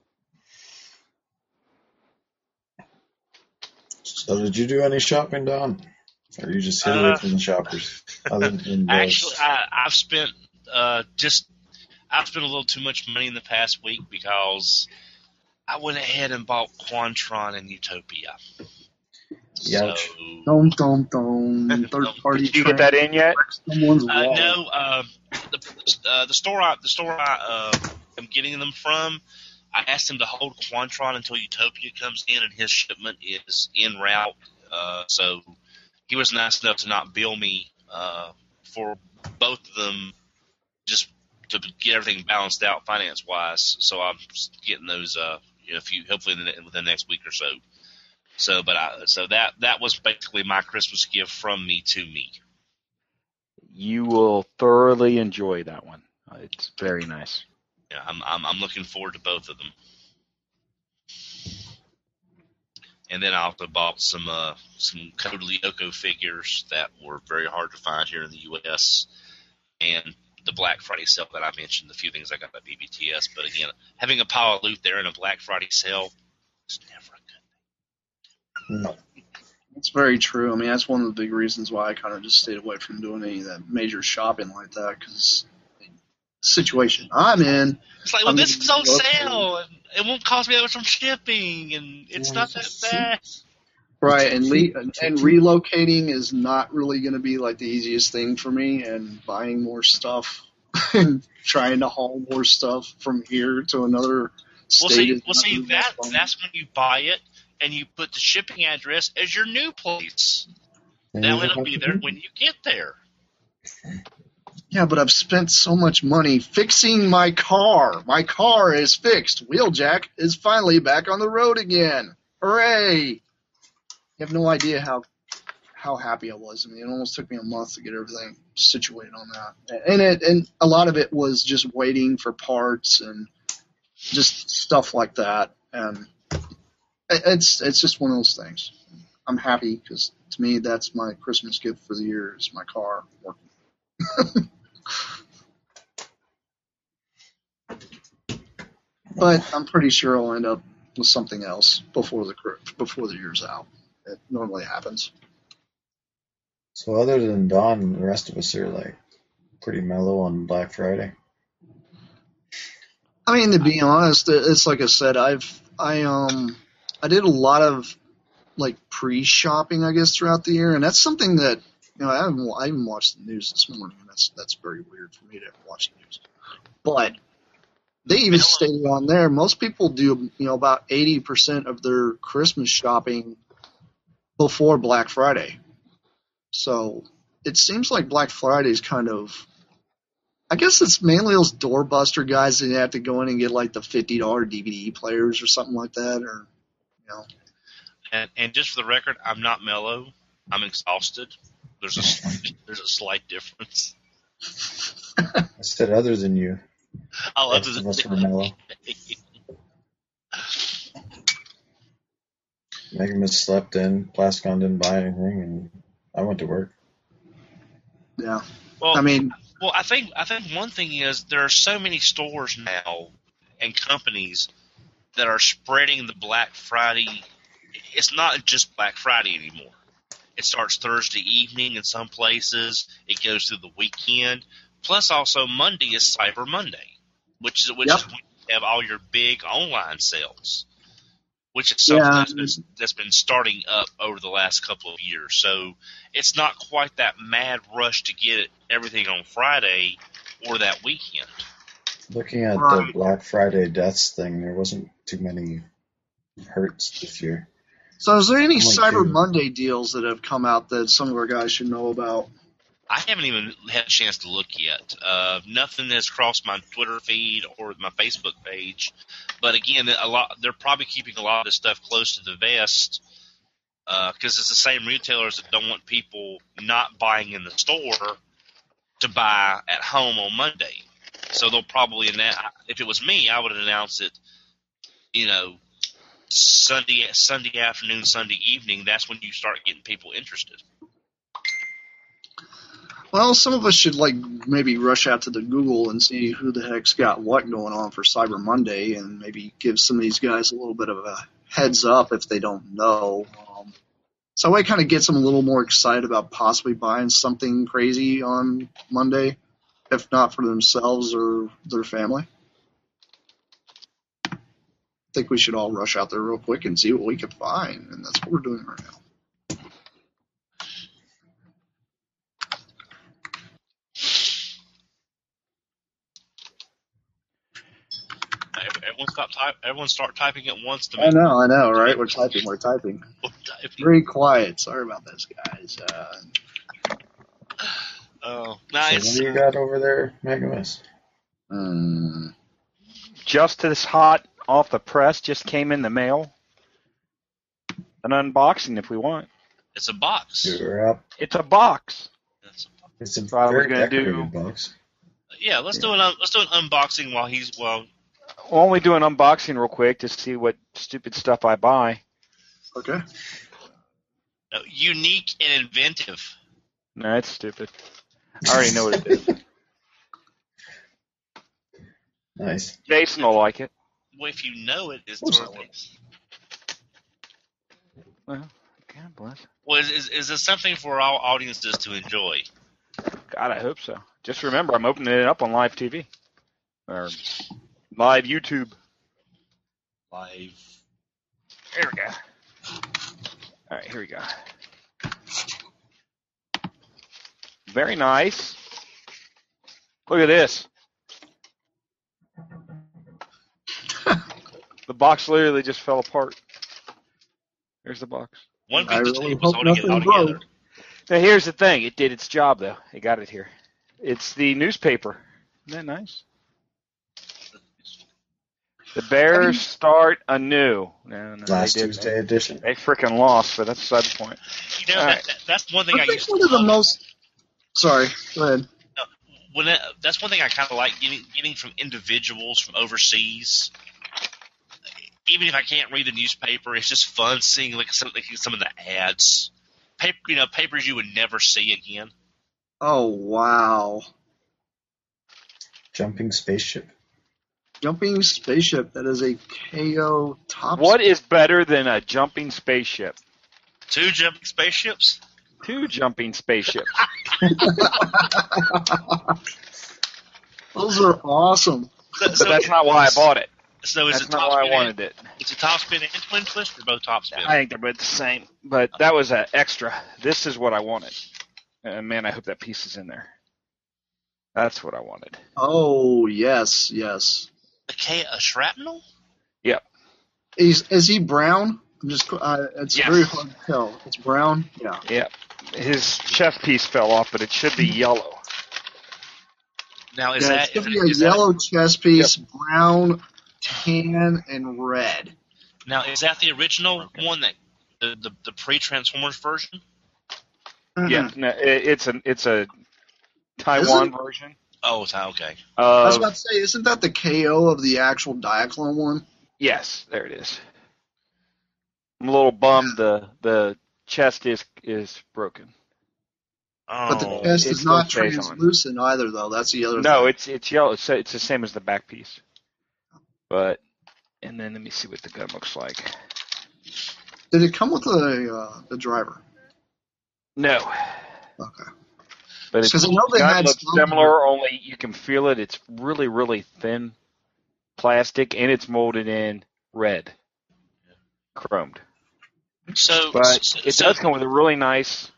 So did you do any shopping, Don? Or you just hid uh, away from the shoppers? Other than actually, I, I've spent uh, just I've spent a little too much money in the past week because I went ahead and bought Quantron and Utopia. Ouch. So, dum, dum, dum. Third party. Did you get that in yet? Uh, no. Uh, the uh, the store I the store I uh, am getting them from, I asked him to hold Quantron until Utopia comes in, and his shipment is en route. Uh, so he was nice enough to not bill me uh, for both of them, just to get everything balanced out finance wise. So I'm getting those uh, in a few, hopefully in the, within the next week or so. So, but I, so that that was basically my Christmas gift from me to me. You will thoroughly enjoy that one. It's very nice. Yeah, I'm I'm, I'm looking forward to both of them. And then I also bought some uh, some Code Lyoko figures that were very hard to find here in the U S And the Black Friday sale that I mentioned, a few things I got at B B T S. But again, having a pile of loot there in a Black Friday sale is never a good thing. No. That's very true. I mean, that's one of the big reasons why I kind of just stayed away from doing any of that major shopping like that, because I mean, the situation I'm in. It's like, well, I'm this is on sale, and it won't cost me that much from shipping, and it's not that bad. Right, and le- and relocating is not really going to be like the easiest thing for me, and buying more stuff and trying to haul more stuff from here to another state. Well, see, well, see that that's when you buy it. And you put the shipping address as your new place. Now it'll be there when you get there. Yeah, but I've spent so much money fixing my car. My car is fixed. Wheeljack is finally back on the road again. Hooray! You have no idea how how happy I was. I mean, it almost took me a month to get everything situated on that. And it and a lot of it was just waiting for parts and just stuff like that. And It's it's just one of those things. I'm happy because to me that's my Christmas gift for the year is my car working. But I'm pretty sure I'll end up with something else before the before the year's out. It normally happens. So other than Don, the rest of us are like pretty mellow on Black Friday. I mean, to be honest, it's like I said, I've I um. I did a lot of like pre-shopping, I guess, throughout the year, and that's something that you know I haven't I even watched the news this morning, and that's that's very weird for me to watch the news. But they even stated on there most people do you know about eighty percent of their Christmas shopping before Black Friday. So it seems like Black Friday is kind of I guess it's mainly those doorbuster guys that have to go in and get like the fifty dollar D V D players or something like that, or you know. And, and just for the record, I'm not mellow. I'm exhausted. There's a there's a slight difference. I said other than you. Oh, other than us were mellow. Megamus slept in. Plascon didn't buy anything, and I went to work. Yeah. Well, I mean, well, I think I think one thing is there are so many stores now and companies that are spreading the Black Friday. It's not just Black Friday anymore. It starts Thursday evening in some places. It goes through the weekend. Plus, also Monday is Cyber Monday, which is which Yep. is when you have all your big online sales, which is something Yeah. that's, been, that's been starting up over the last couple of years. So it's not quite that mad rush to get everything on Friday or that weekend. Looking at Right. the Black Friday deaths thing, there wasn't too many hurts this year. so is there any I'm like, Cyber dude. Monday deals that have come out that some of our guys should know about? I haven't even had a chance to look yet. Uh, nothing has crossed my Twitter feed or my Facebook page. But again, a lot they're probably keeping a lot of this stuff close to the vest because it's the same retailers that don't want people not buying in the store to buy at home on Monday. So they'll probably announce. If it was me, I would announce it. You know, Sunday Sunday afternoon, Sunday evening. That's when you start getting people interested. Well, some of us should like maybe rush out to the Google and see who the heck's got what going on for Cyber Monday, and maybe give some of these guys a little bit of a heads up if they don't know. Um, so I kind of gets them a little more excited about possibly buying something crazy on Monday, if not for themselves or their family. I think we should all rush out there real quick and see what we can find, and that's what we're doing right now. Everyone stop type. Everyone start typing at once to I make. know, I know, right? We're typing, we're typing. typing. Very quiet. Sorry about this, guys. Uh, Oh, So nice. what do you got over there, Megamus? um, Just as hot off the press, just came in the mail. An unboxing if we want. It's a box. You're up. It's a box. It's a- It's a So I was very gonna do- decorated box. yeah, let's do an un- let's do an unboxing while he's well. We'll only do an unboxing real quick to see what stupid stuff I buy. okay. Uh, unique and inventive. No, it's stupid. I already know what it is. Nice. Jason will like it. Well, if you know it, it's course sort I of. Well, God bless. Well, is, is is this something for all audiences to enjoy? God, I hope so. Just remember, I'm opening it up on live T V. Or live YouTube. Live. Here we go. All right, here we go. Very nice. Look at this. The box literally just fell apart. Here's the box. One I good really tape was hope holding it all nothing broke. together. Now here's the thing. It did its job, though. It got it here. It's the newspaper. Isn't that nice? The Bears start anew. No, no, Last they didn't. Tuesday edition. They freaking lost, but that's beside the point. You know, All that, right. that- that's one thing I I, think used to one of the love. most. Sorry, go ahead. When that, that's one thing I kind of like getting getting from individuals from overseas. Even if I can't read the newspaper, it's just fun seeing like some like some of the ads. Paper, you know, papers you would never see again. Oh wow! Jumping spaceship. Jumping spaceship. That is a K O top. What is better than a jumping spaceship? Two jumping spaceships. Two jumping spaceships. Those are awesome. So, But so, that's not why I bought it. so is That's it not top why I spin wanted and, it. It's a top spin and twin twist, or both top spin? I think they're both the same. But that was an extra. This is what I wanted. And man, I hope that piece is in there. That's what I wanted. Oh yes, yes. Okay, a shrapnel. Yep. Is is he brown? I'm just. Uh, it's Yes. very hard to tell. It's brown. Yeah. Yep. His chest piece fell off, but it should be yellow. Now, is yeah, that it's gonna is, be a is yellow that, chest piece, Yep. brown, tan, and red. now is that the original okay. one that the the, the pre-Transformers version? Mm-hmm. Yeah, no, it, it's a it's a Taiwan version. Oh, it's okay. Uh, I was about to say, isn't that the K O of the actual Diaclone one? Yes, there it is. I'm a little bummed the the chest is is broken. Oh, but the chest is not translucent on. either, though. That's the other. No, thing. it's it's yellow. It's, it's the same as the back piece. But and then let me see what the gun looks like. Did it come with the uh, the driver? No. Okay. But it's, I know they gun had looks similar, only you can feel it. It's really, really thin plastic, and it's molded in red, chromed. So, but so, it so, does come with a really nice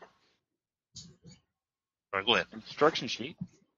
right, go ahead. instruction sheet.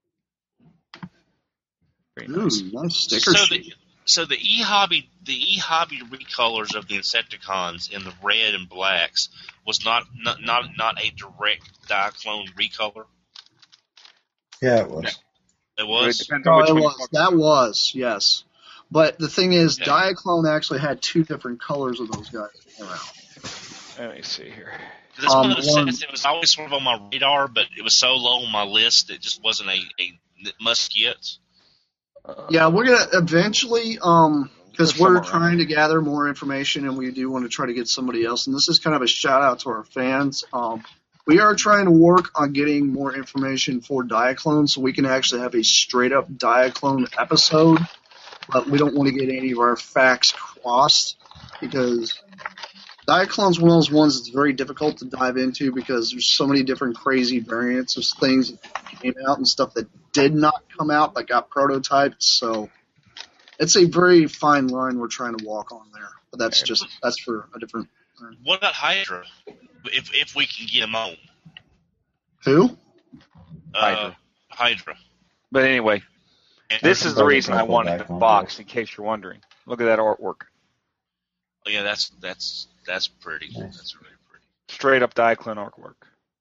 Very nice. Ooh, nice sticker so sheet. The, so the e-hobby, the e-hobby recolors of the Insecticons in the red and blacks was not not not, not a direct Diaclone recolor. Yeah, it was. It was. It depends no, on which it one was. That was yes. But the thing is, okay. Diaclone actually had two different colors of those guys around. Let me see here. This Um, one of those one, sets, it was always sort of on my radar, but it was so low on my list that it just wasn't a, a must get. Uh, yeah, we're gonna eventually, um, because we're somewhere trying to gather more information, and we do want to try to get somebody else. And this is kind of a shout out to our fans. Um, we are trying to work on getting more information for Diaclone, so we can actually have a straight up Diaclone episode. But we don't want to get any of our facts crossed because Diaclone's one of those ones that's very difficult to dive into because there's so many different crazy variants of things that came out and stuff that did not come out but got prototyped. So it's a very fine line we're trying to walk on there. But that's just that's for a different. What about Hydra? If if we can get them on. Who? Uh, Hydra. Hydra. But anyway, And this is the reason I Couple wanted back the on box, this. in case you're wondering. Look at that artwork. Oh, yeah, that's that's that's pretty. Nice. That's really pretty. Straight up Diaclone artwork.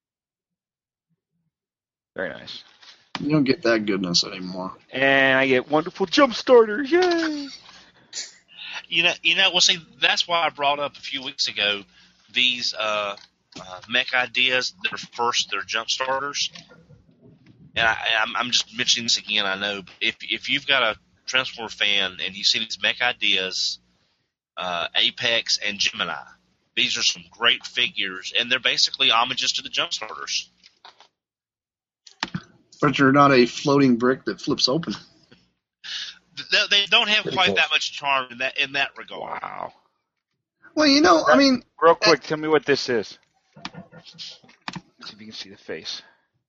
Very nice. You don't get that goodness anymore. And I get wonderful jump starters. Yay! You know, you know. Well, see, that's why I brought up a few weeks ago these uh, uh, mech ideas that are first, they're jump starters. And I, I'm, I'm just mentioning this again. I know, but if if you've got a Transformer fan and you see these mech ideas, uh, Apex and Gemini, these are some great figures, and they're basically homages to the jump starters. But you're not a floating brick that flips open. They, they don't have Pretty quite close. that much charm in that in that regard. Wow. Well, you know, I mean, Real quick, tell me what this is. Let's see if you can see the face.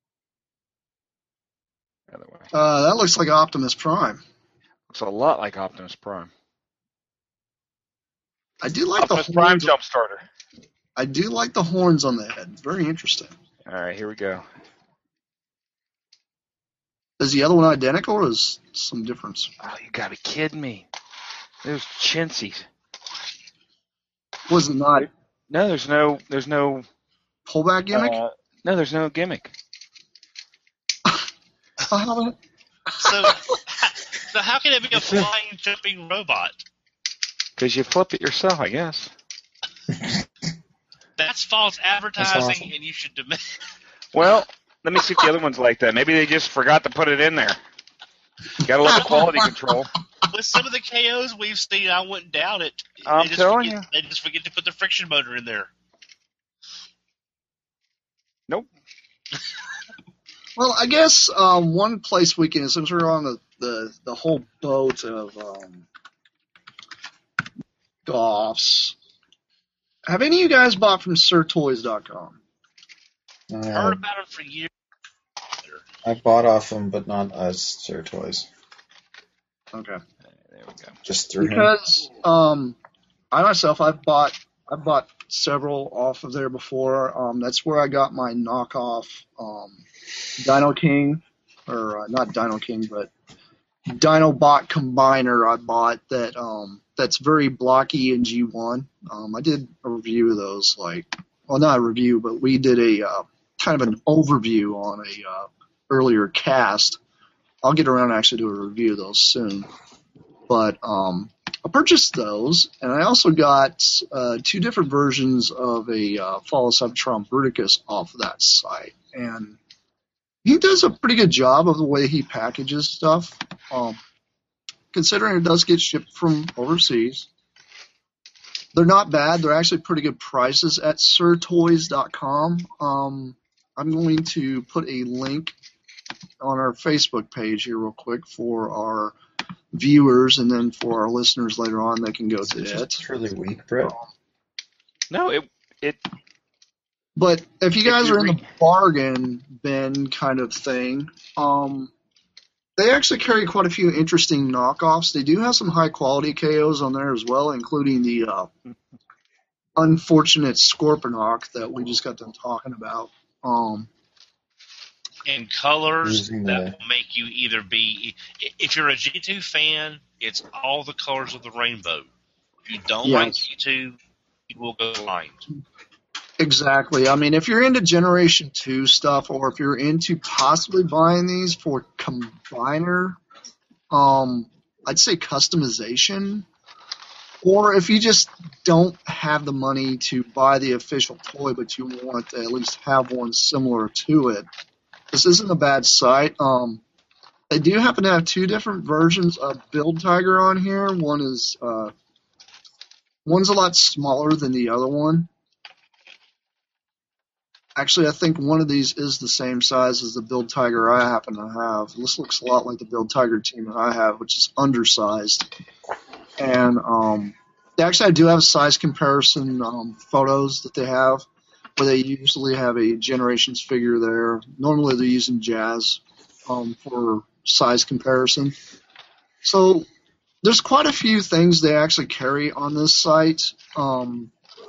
The other way. uh, that looks like Optimus Prime. Looks a lot like Optimus Prime. I do like Optimus the Prime horns. jump starter. I do like the horns on the head. Very interesting. All right, here we go. Is the other one identical, or is some difference? Oh, you gotta be kidding me. There's Chinsies. Was it not No, there's no, there's no pullback gimmick? Uh, no, there's no gimmick. Oh, how about- So, so how can it be a flying, jumping robot? Because you flip it yourself, I guess. That's false advertising, awesome. and you should demand. Well, let me see if the other one's like that. Maybe they just forgot to put it in there. Gotta look at quality control. With some of the K Os we've seen, I wouldn't doubt it. I'm they just telling forget, you. They just forget to put the friction motor in there. Nope. Well, I guess um, one place we can, since we're on the, the, the whole boat of um, Goffs, have any of you guys bought from Sir Toys dot com? Heard Uh, about it for years. I bought off them, but not as Sir Toys. Okay. There we go. Just through him. Because um, I myself, I've bought I've bought several off of there before. Um, that's where I got my knockoff um, Dino King, or uh, not Dino King, but Dinobot Combiner. I bought that. Um, that's very blocky in G one. Um, I did a review of those, like, well, not a review, but we did a uh, kind of an overview on a uh, earlier cast. I'll get around to actually do a review of those soon. But um, I purchased those, and I also got uh, two different versions of a uh, Follow Subtron Bruticus off of that site. And he does a pretty good job of the way he packages stuff, um, considering it does get shipped from overseas. They're not bad. They're actually pretty good prices at sir toys dot com. Um, I'm going to put a link on our Facebook page here real quick for our viewers, and then for our listeners later on, they can go to it. It's really weak, Brett. No, it it. But if you guys if you are in read- the bargain bin kind of thing, um, they actually carry quite a few interesting knockoffs. They do have some high quality K Os on there as well, including the uh, unfortunate Scorponok that we just got done talking about. Um, in colors Using that the- will make you either be, if you're a G two fan, it's all the colors of the rainbow. If you don't Yes. like G two, you will go blind. Exactly. I mean, if you're into Generation two stuff, or if you're into possibly buying these for combiner, um, I'd say customization, or if you just don't have the money to buy the official toy, but you want to at least have one similar to it, this isn't a bad site. Um, they do happen to have two different versions of Build Tiger on here. One is uh, one's a lot smaller than the other one. Actually, I think one of these is the same size as the Build Tiger I happen to have. This looks a lot like the Build Tiger team that I have, which is undersized. And um, actually, I do have size comparison um, photos that they have, where they usually have a Generations figure there. Normally, they're using Jazz um, for size comparison. So there's quite a few things they actually carry on this site. Um,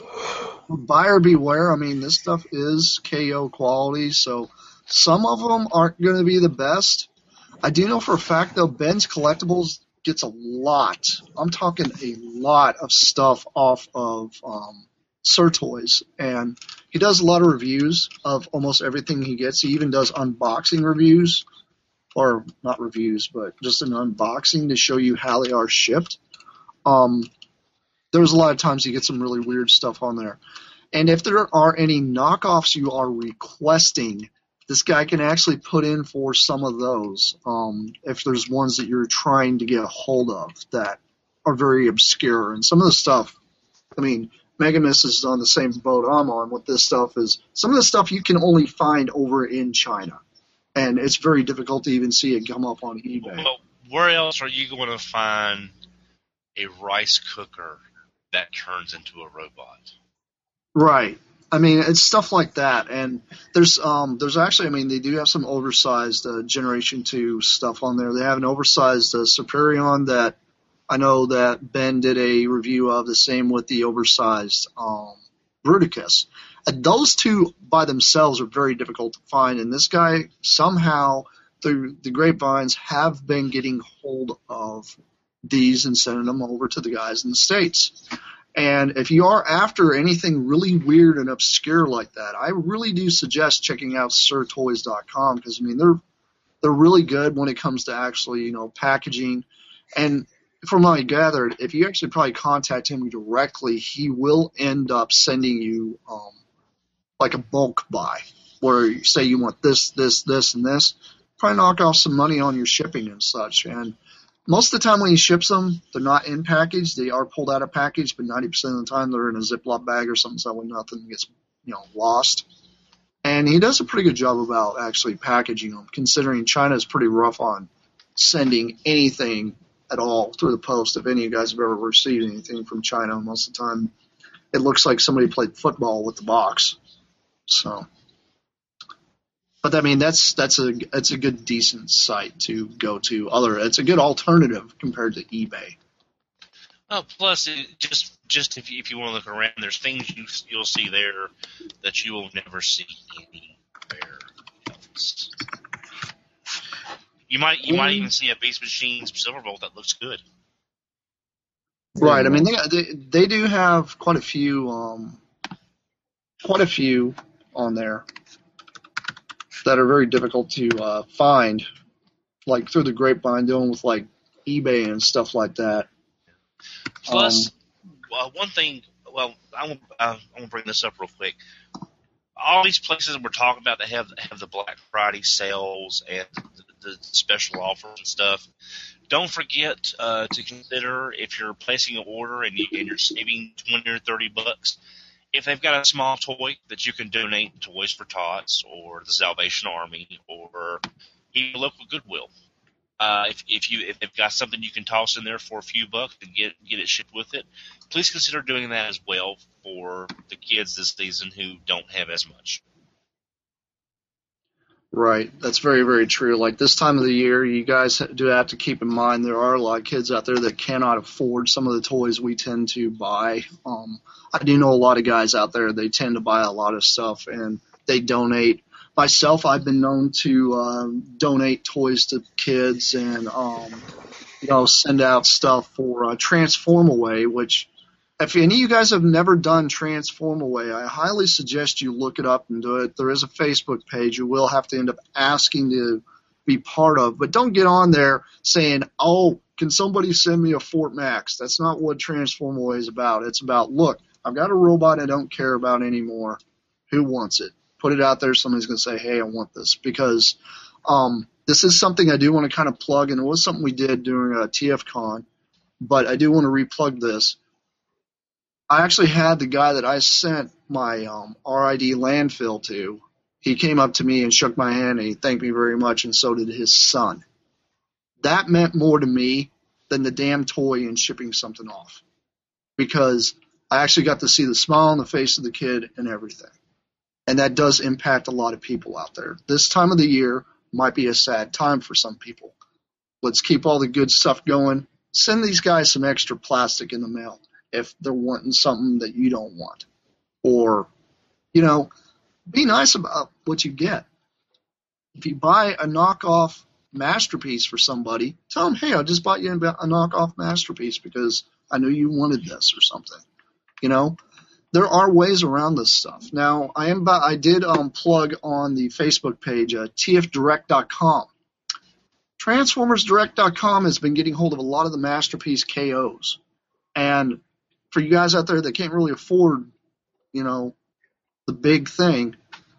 Buyer beware. I mean, this stuff is K O quality, so some of them aren't going to be the best. I do know for a fact, though, Ben's Collectibles gets a lot. I'm talking a lot of stuff off of um, Sir Toys, and he does a lot of reviews of almost everything he gets. He even does unboxing reviews, or not reviews, but just an unboxing to show you how they are shipped. Um, There's a lot of times you get some really weird stuff on there. And if there are any knockoffs you are requesting, this guy can actually put in for some of those. Um, if there's ones that you're trying to get a hold of that are very obscure. And some of the stuff, I mean, Megamis is on the same boat I'm on with this stuff, is some of the stuff you can only find over in China. And it's very difficult to even see it come up on eBay. Well, where else are you going to find a rice cooker that turns into a robot? Right. I mean, it's stuff like that. And there's um, there's actually, I mean, they do have some oversized uh, Generation two stuff on there. They have an oversized uh, Superion that I know that Ben did a review of, the same with the oversized um, Bruticus. And those two by themselves are very difficult to find. And this guy, somehow, through the grapevines, have been getting hold of these and sending them over to the guys in the States. And if you are after anything really weird and obscure like that, I really do suggest checking out sir toys dot com, because, I mean, they're they're really good when it comes to actually, you know, packaging. And from what I gathered, if you actually probably contact him directly, he will end up sending you um, like a bulk buy, where you say you want this, this, this, and this. Probably knock off some money on your shipping and such. And most of the time when he ships them, they're not in package. They are pulled out of package, but ninety percent of the time they're in a Ziploc bag or something, so nothing gets, you know, lost. And he does a pretty good job about actually packaging them, considering China is pretty rough on sending anything at all through the post. If any of you guys have ever received anything from China, most of the time it looks like somebody played football with the box. So, but I mean, that's that's a it's a good decent site to go to. Other, it's a good alternative compared to eBay. Oh, plus, it just just if you, if you want to look around, there's things you you'll see there that you will never see anywhere else. You might you might even see a Beast Machines Silverbolt that looks good. Right. I mean, they they, they do have quite a few um, quite a few on there that are very difficult to uh, find like through the grapevine, dealing with like eBay and stuff like that. Plus, um, well, one thing. Well, I want uh, I want to bring this up real quick. All these places we're talking about that have have the Black Friday sales and the, the special offers and stuff. Don't forget uh, to consider if you're placing an order and, you, and you're saving twenty or thirty bucks. If they've got a small toy that you can donate to Toys for Tots or the Salvation Army or even local Goodwill. Uh, if, if you if they've got something you can toss in there for a few bucks and get get it shipped with it, please consider doing that as well for the kids this season who don't have as much. Right, that's very very true. Like this time of the year, you guys do have to keep in mind there are a lot of kids out there that cannot afford some of the toys we tend to buy. Um, I do know a lot of guys out there, they tend to buy a lot of stuff and they donate. Myself, I've been known to um, donate toys to kids and, um, you know, send out stuff for uh, Transform Away, which if any of you guys have never done Transform Away, I highly suggest you look it up and do it. There is a Facebook page you will have to end up asking to be part of, but don't get on there saying, oh, can somebody send me a Fort Max? That's not what Transform Away is about. It's about, look, I've got a robot I don't care about anymore. Who wants it? Put it out there. Somebody's going to say, hey, I want this. Because um, this is something I do want to kind of plug, and it was something we did during uh, T F Con, but I do want to replug this. I actually had the guy that I sent my um, R I D landfill to. He came up to me and shook my hand, and he thanked me very much, and so did his son. That meant more to me than the damn toy and shipping something off. Because I actually got to see the smile on the face of the kid and everything. And that does impact a lot of people out there. This time of the year might be a sad time for some people. Let's keep all the good stuff going. Send these guys some extra plastic in the mail if they're wanting something that you don't want. Or, you know, be nice about what you get. If you buy a knockoff masterpiece for somebody, tell them, hey, I just bought you a knockoff masterpiece because I knew you wanted this or something. You know? There are ways around this stuff. Now, I am about, I did um, plug on the Facebook page, uh, T F direct dot com. Transformers Direct dot com has been getting hold of a lot of the Masterpiece K Os. And for you guys out there that can't really afford, you know, the big thing,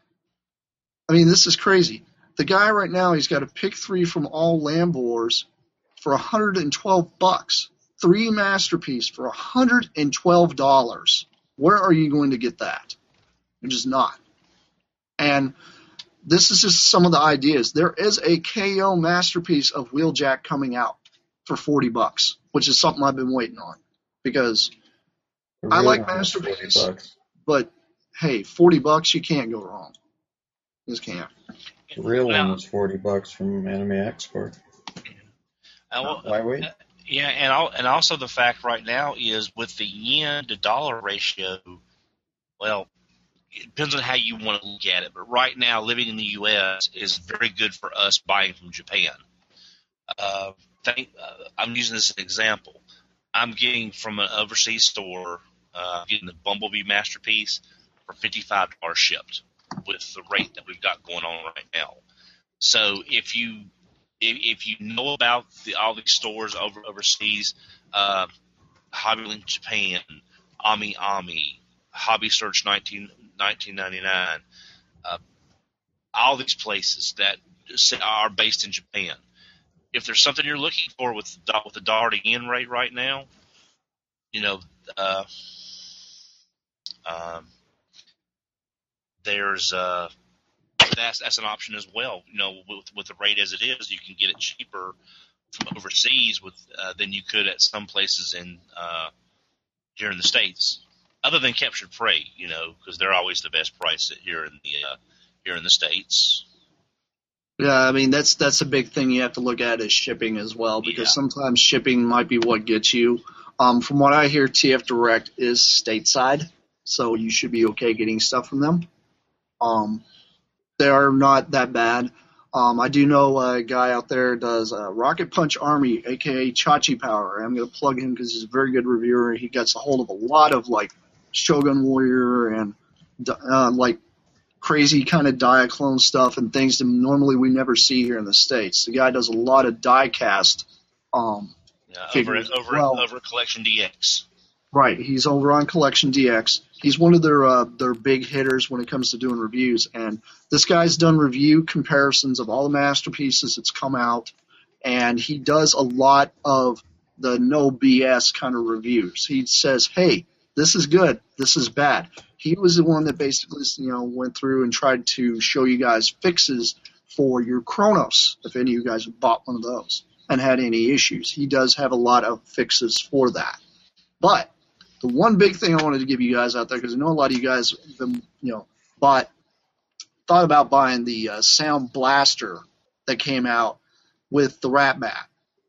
I mean, this is crazy. The guy right now, he's got a pick three from all Lambors for one hundred twelve bucks. Three Masterpiece for one hundred twelve dollars. Where are you going to get that? You're just not. And this is just some of the ideas. There is a K O Masterpiece of Wheeljack coming out for forty bucks, which is something I've been waiting on because I like Masterpiece, but hey, forty bucks, you can't go wrong. You just can't. The real one was forty bucks from Anime Export. Uh, well, Why wait? Uh, Yeah, and all, and also the fact right now is with the yen to dollar ratio, well, it depends on how you want to look at it. But right now, living in the U S is very good for us buying from Japan. Uh, think, uh, I'm using this as an example. I'm getting from an overseas store, uh, getting the Bumblebee Masterpiece for fifty-five dollars shipped with the rate that we've got going on right now. So if you If you know about the, all these stores over overseas, uh, Hobbylink Japan, Ami Ami, Hobby Search nineteen ninety-nine, uh, all these places that are based in Japan. If there's something you're looking for with the, with the dollar to yen rate right now, you know, uh, um, there's uh, that's that's an option as well. You know, with with the rate as it is, you can get it cheaper from overseas with uh, than you could at some places in uh, here in the States. Other than Captured Prey, you know, because they're always the best price here in the uh, here in the States. Yeah, I mean that's that's a big thing you have to look at is shipping as well, because yeah. sometimes shipping might be what gets you. Um, from what I hear, T F Direct is stateside, so you should be okay getting stuff from them. Um, they are not that bad. Um, I do know a guy out there does uh, Rocket Punch Army, aka Chachi Power. I'm going to plug him because he's a very good reviewer. He gets a hold of a lot of like Shogun Warrior and uh, like crazy kind of Diaclone stuff and things that normally we never see here in the States. The guy does a lot of die cast um, yeah, figures over, over, well. over Collection D X. Right, he's over on Collection D X. He's one of their uh, their big hitters when it comes to doing reviews. And this guy's done review comparisons of all the masterpieces that's come out, and he does a lot of the no B S kind of reviews. He says, hey, this is good, this is bad. He was the one that basically, you know, went through and tried to show you guys fixes for your Chronos, if any of you guys have bought one of those and had any issues. He does have a lot of fixes for that. But the one big thing I wanted to give you guys out there, because I know a lot of you guys have been, you know, bought, thought about buying the uh, Sound Blaster that came out with the Rat Bat.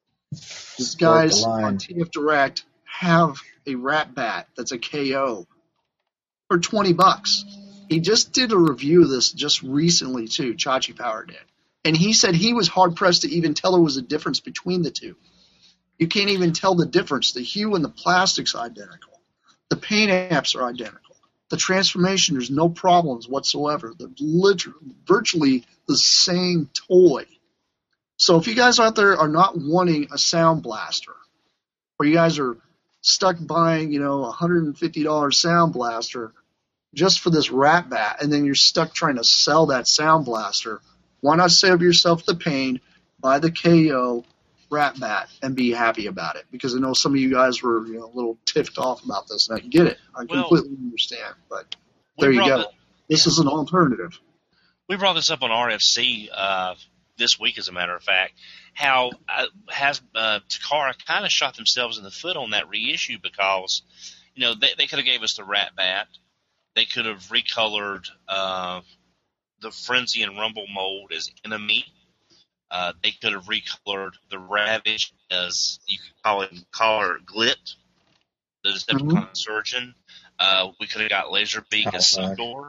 These guys on T F Direct have a Rat Bat that's a K O for twenty bucks. He just did a review of this just recently, too. Chachi Power did. And he said he was hard-pressed to even tell there was a difference between the two. You can't even tell the difference. The hue and the plastic's identical. The paint apps are identical. The transformation, there's no problems whatsoever. They're literally, virtually the same toy. So if you guys out there are not wanting a Sound Blaster, or you guys are stuck buying, you know, a one hundred fifty dollars Sound Blaster just for this Rat Bat, and then you're stuck trying to sell that Sound Blaster, why not save yourself the pain, buy the K O Rat Bat, and be happy about it? Because I know some of you guys were, you know, a little tiffed off about this, and I get it. I well, completely understand. But there you go. The, this yeah. is an alternative. We brought this up on R F C uh, this week, as a matter of fact, how uh, has uh, Takara kind of shot themselves in the foot on that reissue because, you know, they, they could have gave us the Rat Bat. They could have recolored uh, the Frenzy and Rumble mold as Enemy. Uh, they could have recolored the Ravage as, you could call it, call her Glit, the Decepticon mm-hmm. Surgeon. Uh, we could have got Laserbeak oh, as Sundor.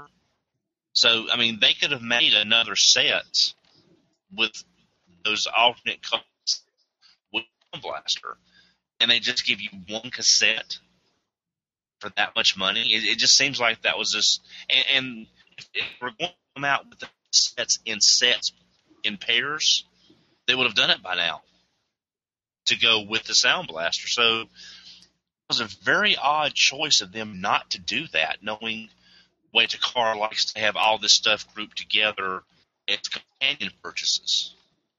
So, I mean, they could have made another set with those alternate colors with Sound Blaster, and they just give you one cassette for that much money. It, it just seems like that was just, and, and if we're going to come out with the sets in sets in pairs, they would have done it by now to go with the Sound Blaster. So it was a very odd choice of them not to do that, knowing the way Takara likes to have all this stuff grouped together as companion purchases.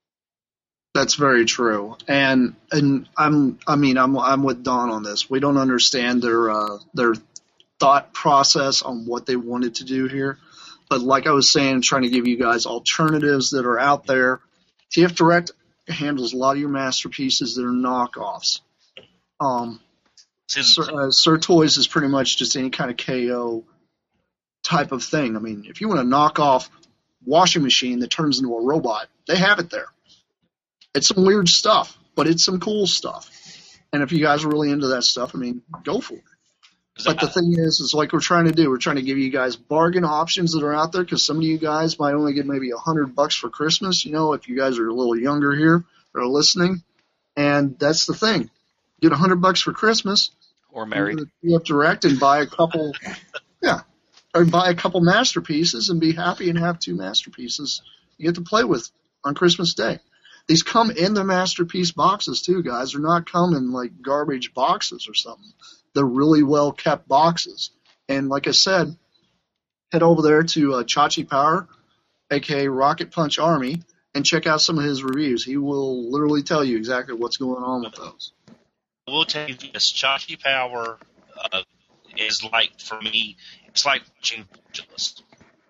That's very true, and and I'm I mean I'm I'm with Don on this. We don't understand their uh, their thought process on what they wanted to do here, but like I was saying, trying to give you guys alternatives that are out there. T F Direct handles a lot of your masterpieces that are knockoffs. Um, Sir, uh, Sir Toys is pretty much just any kind of K O type of thing. I mean, if you want a knockoff washing machine that turns into a robot, they have it there. It's some weird stuff, but it's some cool stuff. And if you guys are really into that stuff, I mean, go for it. But the thing is, is like we're trying to do, we're trying to give you guys bargain options that are out there, because some of you guys might only get maybe a hundred bucks for Christmas, you know, if you guys are a little younger here or listening. And that's the thing. Get a hundred bucks for Christmas. Or married. You have to direct and buy a couple, yeah, or buy a couple masterpieces and be happy and have two masterpieces you get to play with on Christmas Day. These come in the masterpiece boxes too, guys. They're not coming like garbage boxes or something. They're really well kept boxes. And like I said, head over there to uh, Chachi Power, aka Rocket Punch Army, and check out some of his reviews. He will literally tell you exactly what's going on with those. We'll tell you this: Chachi Power uh, is like, for me, it's like watching Vangelist.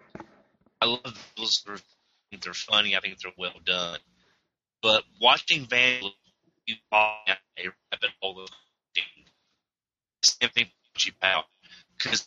I love those. I think they're funny. I think they're well done. But watching Vangelist, you buy a rabbit hole of thing. Same thing with Chachi Power, because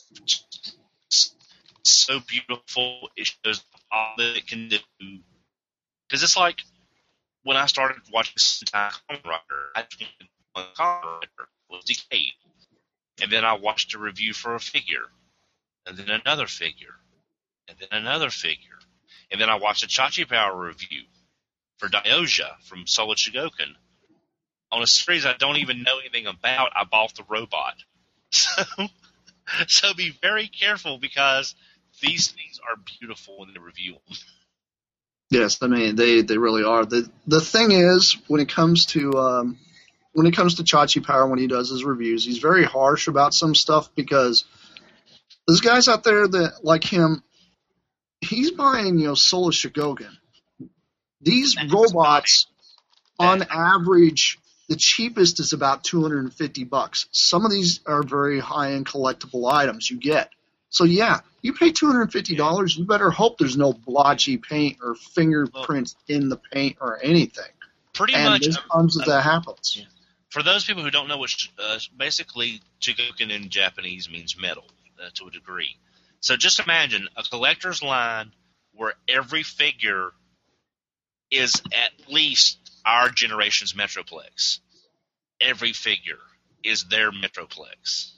it's so beautiful. It shows all that it can do. Because it's like when I started watching Sentai Kamen Rider, I just one Kamen Rider was Decade, and then I watched a review for a figure, and then another figure, and then another figure, and then I watched a Chachi Power review for Dioja from Solid Shigoken. On a series I don't even know anything about, I bought the robot. So, so be very careful, because these things are beautiful when they review them. Yes, I mean they, they really are. the The thing is, when it comes to um, when it comes to Chachi Power, when he does his reviews, he's very harsh about some stuff because there's guys out there that like him. He's buying, you know, Soul of Shogoken. These That's robots, on average, the cheapest is about two hundred fifty bucks. Some of these are very high-end collectible items you get. So, yeah, you pay two hundred fifty dollars, you better hope there's no blotchy paint or fingerprints in the paint or anything. Pretty and much. there's times that that happens. Yeah. For those people who don't know what, uh, basically, Shogoken in Japanese means metal uh, to a degree. So just imagine a collector's line where every figure is at least our generation's Metroplex. Every figure is their Metroplex.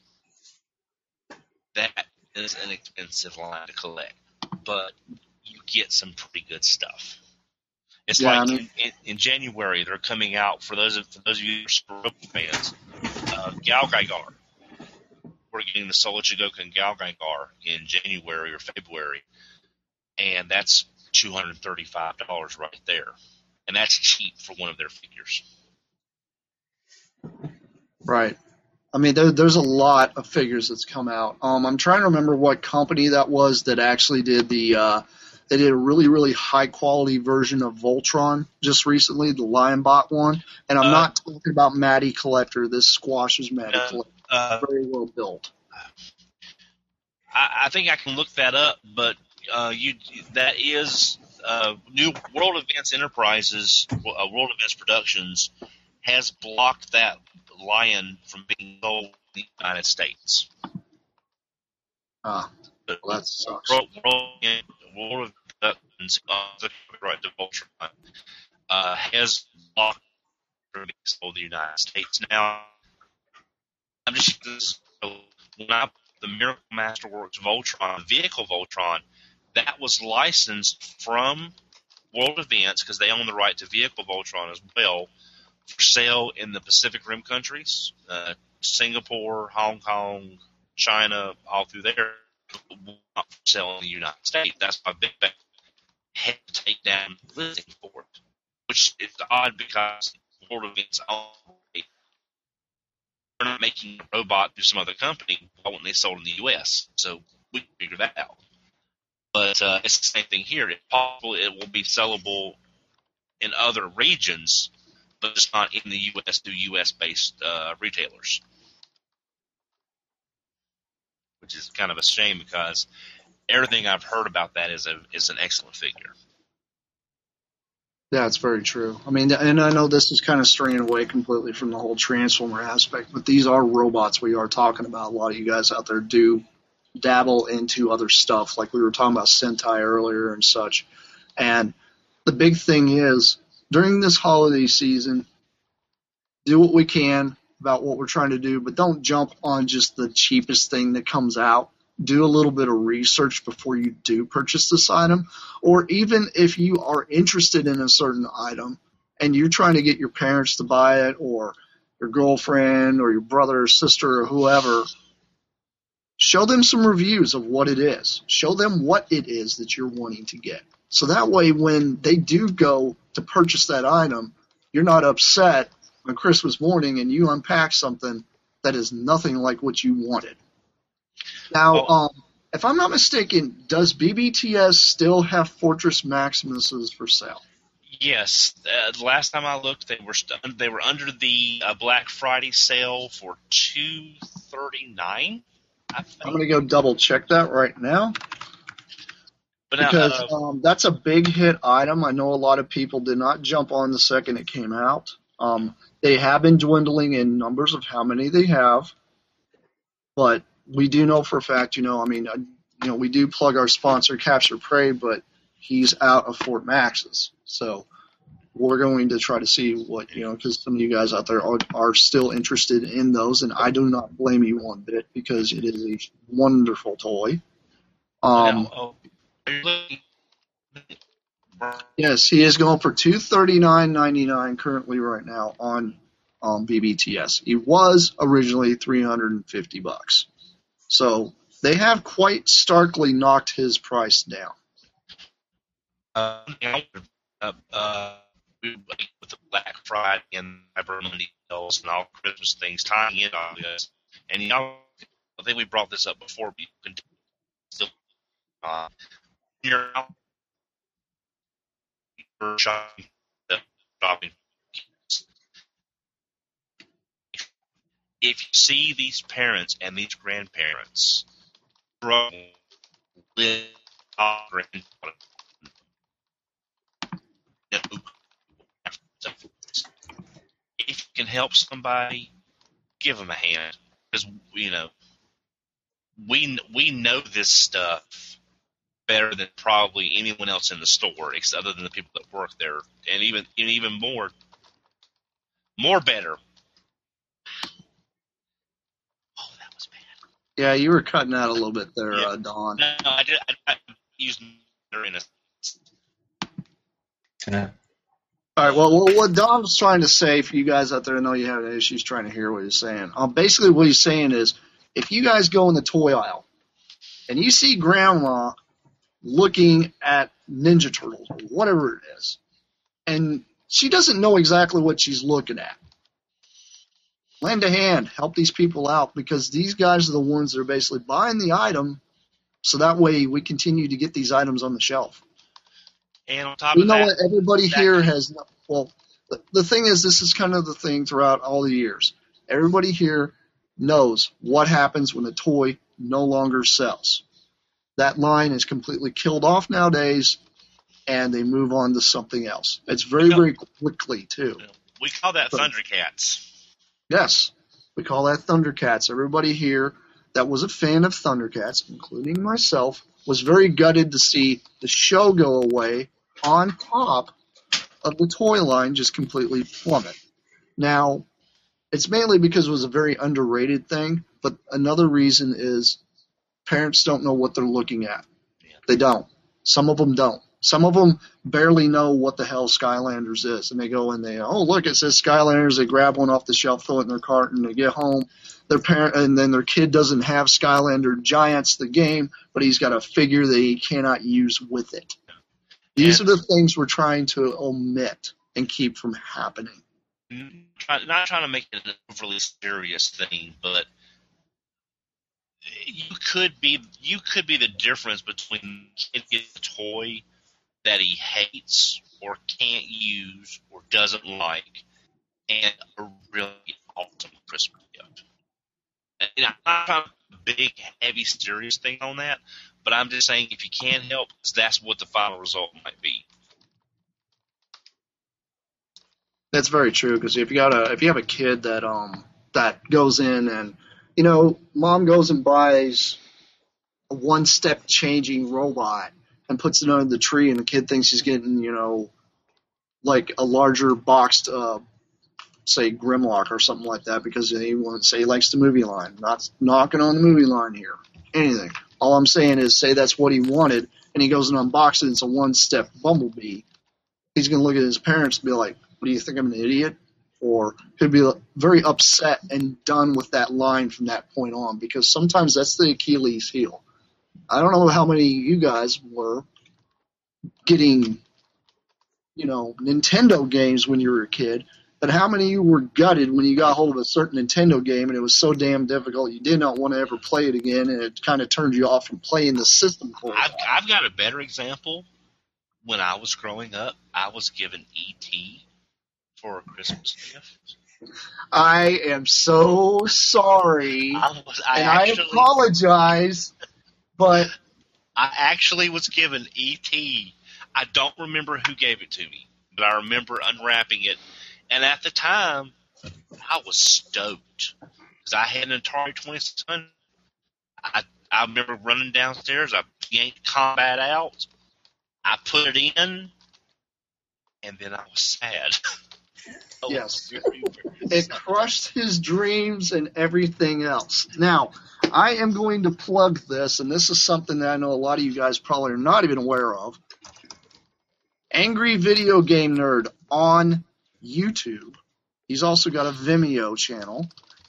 That is an expensive line to collect, but you get some pretty good stuff. It's yeah, like I mean, in, in January they're coming out for those of, for those of you who are fans, uh, Gal Gaigar. We're getting the Soul of Shogoken Gal Gaigar in January or February, and that's two hundred thirty-five dollars right there. And that's cheap for one of their figures. Right. I mean, there, there's a lot of figures that's come out. Um, I'm trying to remember what company that was that actually did the uh, – they did a really, really high-quality version of Voltron just recently, the Lionbot one. And I'm uh, not talking about Matty Collector. This squashes Matty uh, Collector. Uh, very well built. I, I think I can look that up, but uh, you that is uh, New World Events Enterprises, uh, World Events Productions has blocked that lion from being sold in the United States. Ah, well, that sucks. World, World, World of Productions, uh, the copyright to Voltron, uh, has blocked from being sold in the United States. Now, I'm just when I put the Miracle Masterworks Voltron, vehicle Voltron, that was licensed from World Events because they own the right to vehicle Voltron as well for sale in the Pacific Rim countries, uh, Singapore, Hong Kong, China, all through there, not for sale in the United States. That's why Big Bang had to take down the listing for it, which is odd because World Events own it. They're not making a robot through some other company. Why wouldn't they sold in the U S? So we can figure that out. But uh, it's the same thing here. It's possible it will be sellable in other regions, but it's not in the U S through U S-based uh, retailers, which is kind of a shame because everything I've heard about that is a is an excellent figure. Yeah, it's very true. I mean, and I know this is kind of straying away completely from the whole Transformer aspect, but these are robots we are talking about. A lot of you guys out there do dabble into other stuff, like we were talking about Sentai earlier and such. And the big thing is, during this holiday season, do what we can about what we're trying to do, but don't jump on just the cheapest thing that comes out. Do a little bit of research before you do purchase this item, or even if you are interested in a certain item and you're trying to get your parents to buy it, or your girlfriend or your brother or sister or whoever, show them some reviews of what it is. Show them what it is that you're wanting to get. So that way when they do go to purchase that item, you're not upset on Christmas morning and you unpack something that is nothing like what you wanted. Now, um, if I'm not mistaken, does B B T S still have Fortress Maximuses for sale? Yes. Uh, the last time I looked, they were st- they were under the uh, Black Friday sale for two thirty-nine. I think. I'm going to go double check that right now. But now, because uh, um, that's a big hit item. I know a lot of people did not jump on the second it came out. Um, they have been dwindling in numbers of how many they have, but we do know for a fact, you know, I mean, uh, you know, we do plug our sponsor, Capture Prey, but he's out of Fort Max's. So we're going to try to see what, you know, because some of you guys out there are, are still interested in those, and I do not blame you one bit because it is a wonderful toy. Um, now, oh, yes, he is going for two hundred thirty-nine ninety-nine currently right now on um, B B T S. He was originally three hundred fifty bucks. So they have quite starkly knocked his price down. Uh, uh, uh, with the Black Friday and Cyber Monday deals and all Christmas things tying in on this, and you know, I think we brought this up before, but you can still uh, you're out you're shopping, shopping. If you see these parents and these grandparents struggle with our grandchildren, if you can help somebody, give them a hand, because you know we we know this stuff better than probably anyone else in the store, except other than the people that work there, and even and even more more better. Oh, that was bad. Yeah, you were cutting out a little bit there, yeah. uh, Don. No, no, I did. I, I used in a. Can I? All right, well, what Don's trying to say for you guys out there, I know you have issues trying to hear what he's saying. Um, basically, what he's saying is, if you guys go in the toy aisle and you see Grandma looking at Ninja Turtles or whatever it is, and she doesn't know exactly what she's looking at, lend a hand, help these people out, because these guys are the ones that are basically buying the item, so that way we continue to get these items on the shelf. And on top we of know that, that everybody that here has, well, the, the thing is, this is kind of the thing throughout all the years. Everybody here knows what happens when a toy no longer sells. That line is completely killed off nowadays, and they move on to something else. It's very, call, very quickly, too. We call that but, Thundercats. Yes, we call that Thundercats. Everybody here that was a fan of Thundercats, including myself, was very gutted to see the show go away on top of the toy line just completely plummet. Now, it's mainly because it was a very underrated thing, but another reason is parents don't know what they're looking at. Yeah. They don't. Some of them don't. Some of them barely know what the hell Skylanders is, and they go and they, oh, look, it says Skylanders. They grab one off the shelf, throw it in their cart, and they get home. Their parent, and then their kid doesn't have Skylander Giants, the game, but he's got a figure that he cannot use with it. These and are the things we're trying to omit and keep from happening. Not trying to make it an overly serious thing, but you could be you could be the difference between a kid gets a toy that he hates or can't use or doesn't like, and a really awesome Christmas gift. And I'm not trying to put a big, heavy, serious thing on that, but I'm just saying if you can't help, that's what the final result might be. That's very true, because if you got a if you have a kid that um that goes in and, you know, mom goes and buys a one-step changing robot and puts it under the tree, and the kid thinks he's getting, you know, like a larger boxed, uh, say, Grimlock or something like that, because he wants to say he likes the movie line. Not knocking on the movie line here. Anything. All I'm saying is, say that's what he wanted, and he goes and unboxes it, and it's a one-step Bumblebee. He's going to look at his parents and be like, what do you think, I'm an idiot? Or he'll be very upset and done with that line from that point on, because sometimes that's the Achilles heel. I don't know how many of you guys were getting, you know, Nintendo games when you were a kid, but how many of you were gutted when you got hold of a certain Nintendo game and it was so damn difficult you did not want to ever play it again, and it kind of turned you off from playing the system for a while? I've, I've got a better example. When I was growing up, I was given E T for a Christmas gift. I am so sorry, I was, I and actually, I apologize, but I actually was given E T. I don't remember who gave it to me, but I remember unwrapping it, and at the time, I was stoked because I had an Atari twenty-six hundred. I I remember running downstairs. I yanked Combat out. I put it in, and then I was sad. Yes. It crushed his dreams and everything else. Now, I am going to plug this, and this is something that I know a lot of you guys probably are not even aware of. Angry Video Game Nerd on YouTube. He's also got a Vimeo channel.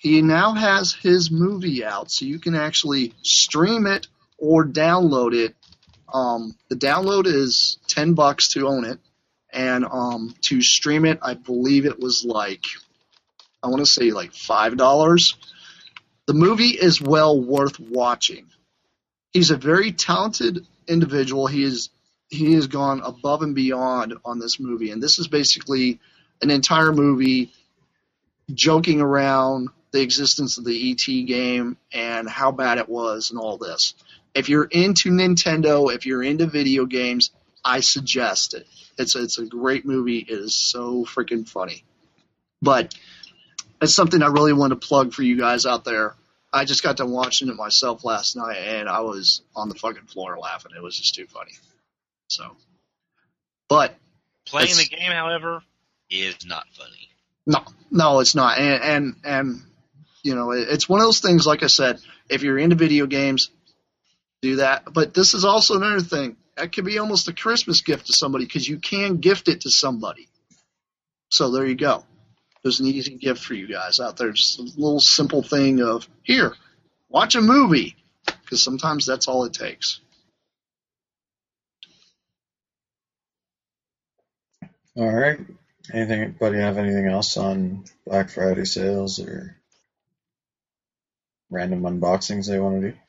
he now has his movie out, so you can actually stream it or download it. Um, the download is ten bucks to own it, and um, to stream it, I believe it was like, I want to say like five dollars. The movie is well worth watching. He's a very talented individual. He is he has gone above and beyond on this movie, and this is basically an entire movie joking around the existence of the E T game and how bad it was and all this. If you're into Nintendo, if you're into video games, I suggest it. It's it's a great movie. It is so freaking funny. But it's something I really want to plug for you guys out there. I just got done watching it myself last night, and I was on the fucking floor laughing. It was just too funny. So, but playing the game, however, is not funny. No, no, it's not. And, and, and you know, it's one of those things, like I said, if you're into video games, do that. But this is also another thing. That could be almost a Christmas gift to somebody because you can gift it to somebody. So there you go. There's an easy gift for you guys out there. Just a little simple thing of, here, watch a movie. Because sometimes that's all it takes. All right. Anything? Anybody have anything else on Black Friday sales or random unboxings they want to do?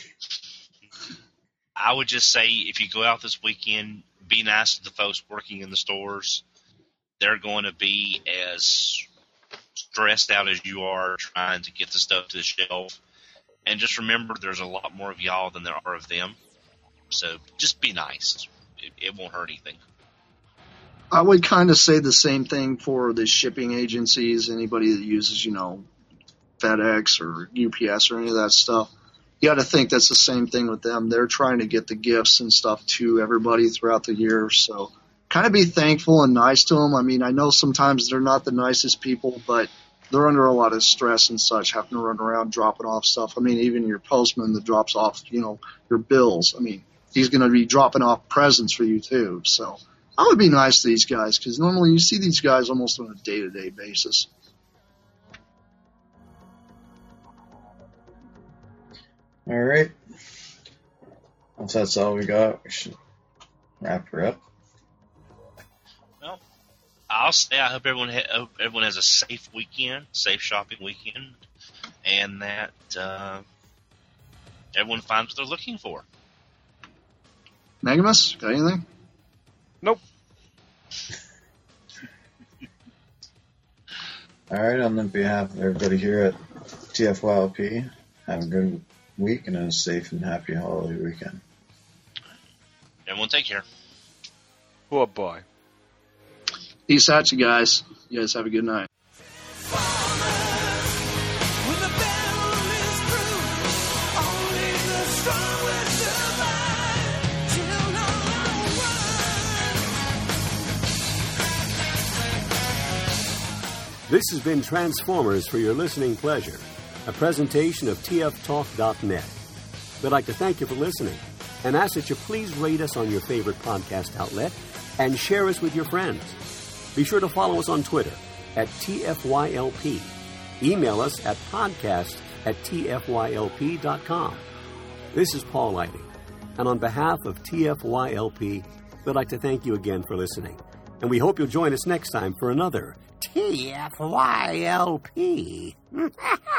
I would just say if you go out this weekend, be nice to the folks working in the stores. They're going to be as stressed out as you are trying to get the stuff to the shelf. And just remember, there's a lot more of y'all than there are of them. So just be nice. It, it won't hurt anything. I would kind of say the same thing for the shipping agencies, anybody that uses, you know, FedEx or U P S or any of that stuff. You got to think that's the same thing with them. They're trying to get the gifts and stuff to everybody throughout the year. So kind of be thankful and nice to them. I mean, I know sometimes they're not the nicest people, but they're under a lot of stress and such, having to run around dropping off stuff. I mean, even your postman that drops off, you know, your bills. I mean, he's going to be dropping off presents for you too. So I would be nice to these guys because normally you see these guys almost on a day-to-day basis. All right. Once that's all we got, we should wrap her up. Well, I'll say I hope everyone ha- hope everyone has a safe weekend, safe shopping weekend, and that uh, everyone finds what they're looking for. Megamus, got anything? Nope. All right, on behalf of everybody here at T F Y L P, have a good week and a safe and happy holiday weekend. Everyone take care. Oh, boy. Peace out, you guys. You guys have a good night. When the battle is through, only the strong will survive. Children are one. This has been Transformers for your listening pleasure, a presentation of T F talk dot net. We'd like to thank you for listening and ask that you please rate us on your favorite podcast outlet and share us with your friends. Be sure to follow us on Twitter at T F Y L P. Email us at podcast at T F Y L P dot com. This is Paul Lighting, and on behalf of T F Y L P, we'd like to thank you again for listening. And we hope you'll join us next time for another T F Y L P.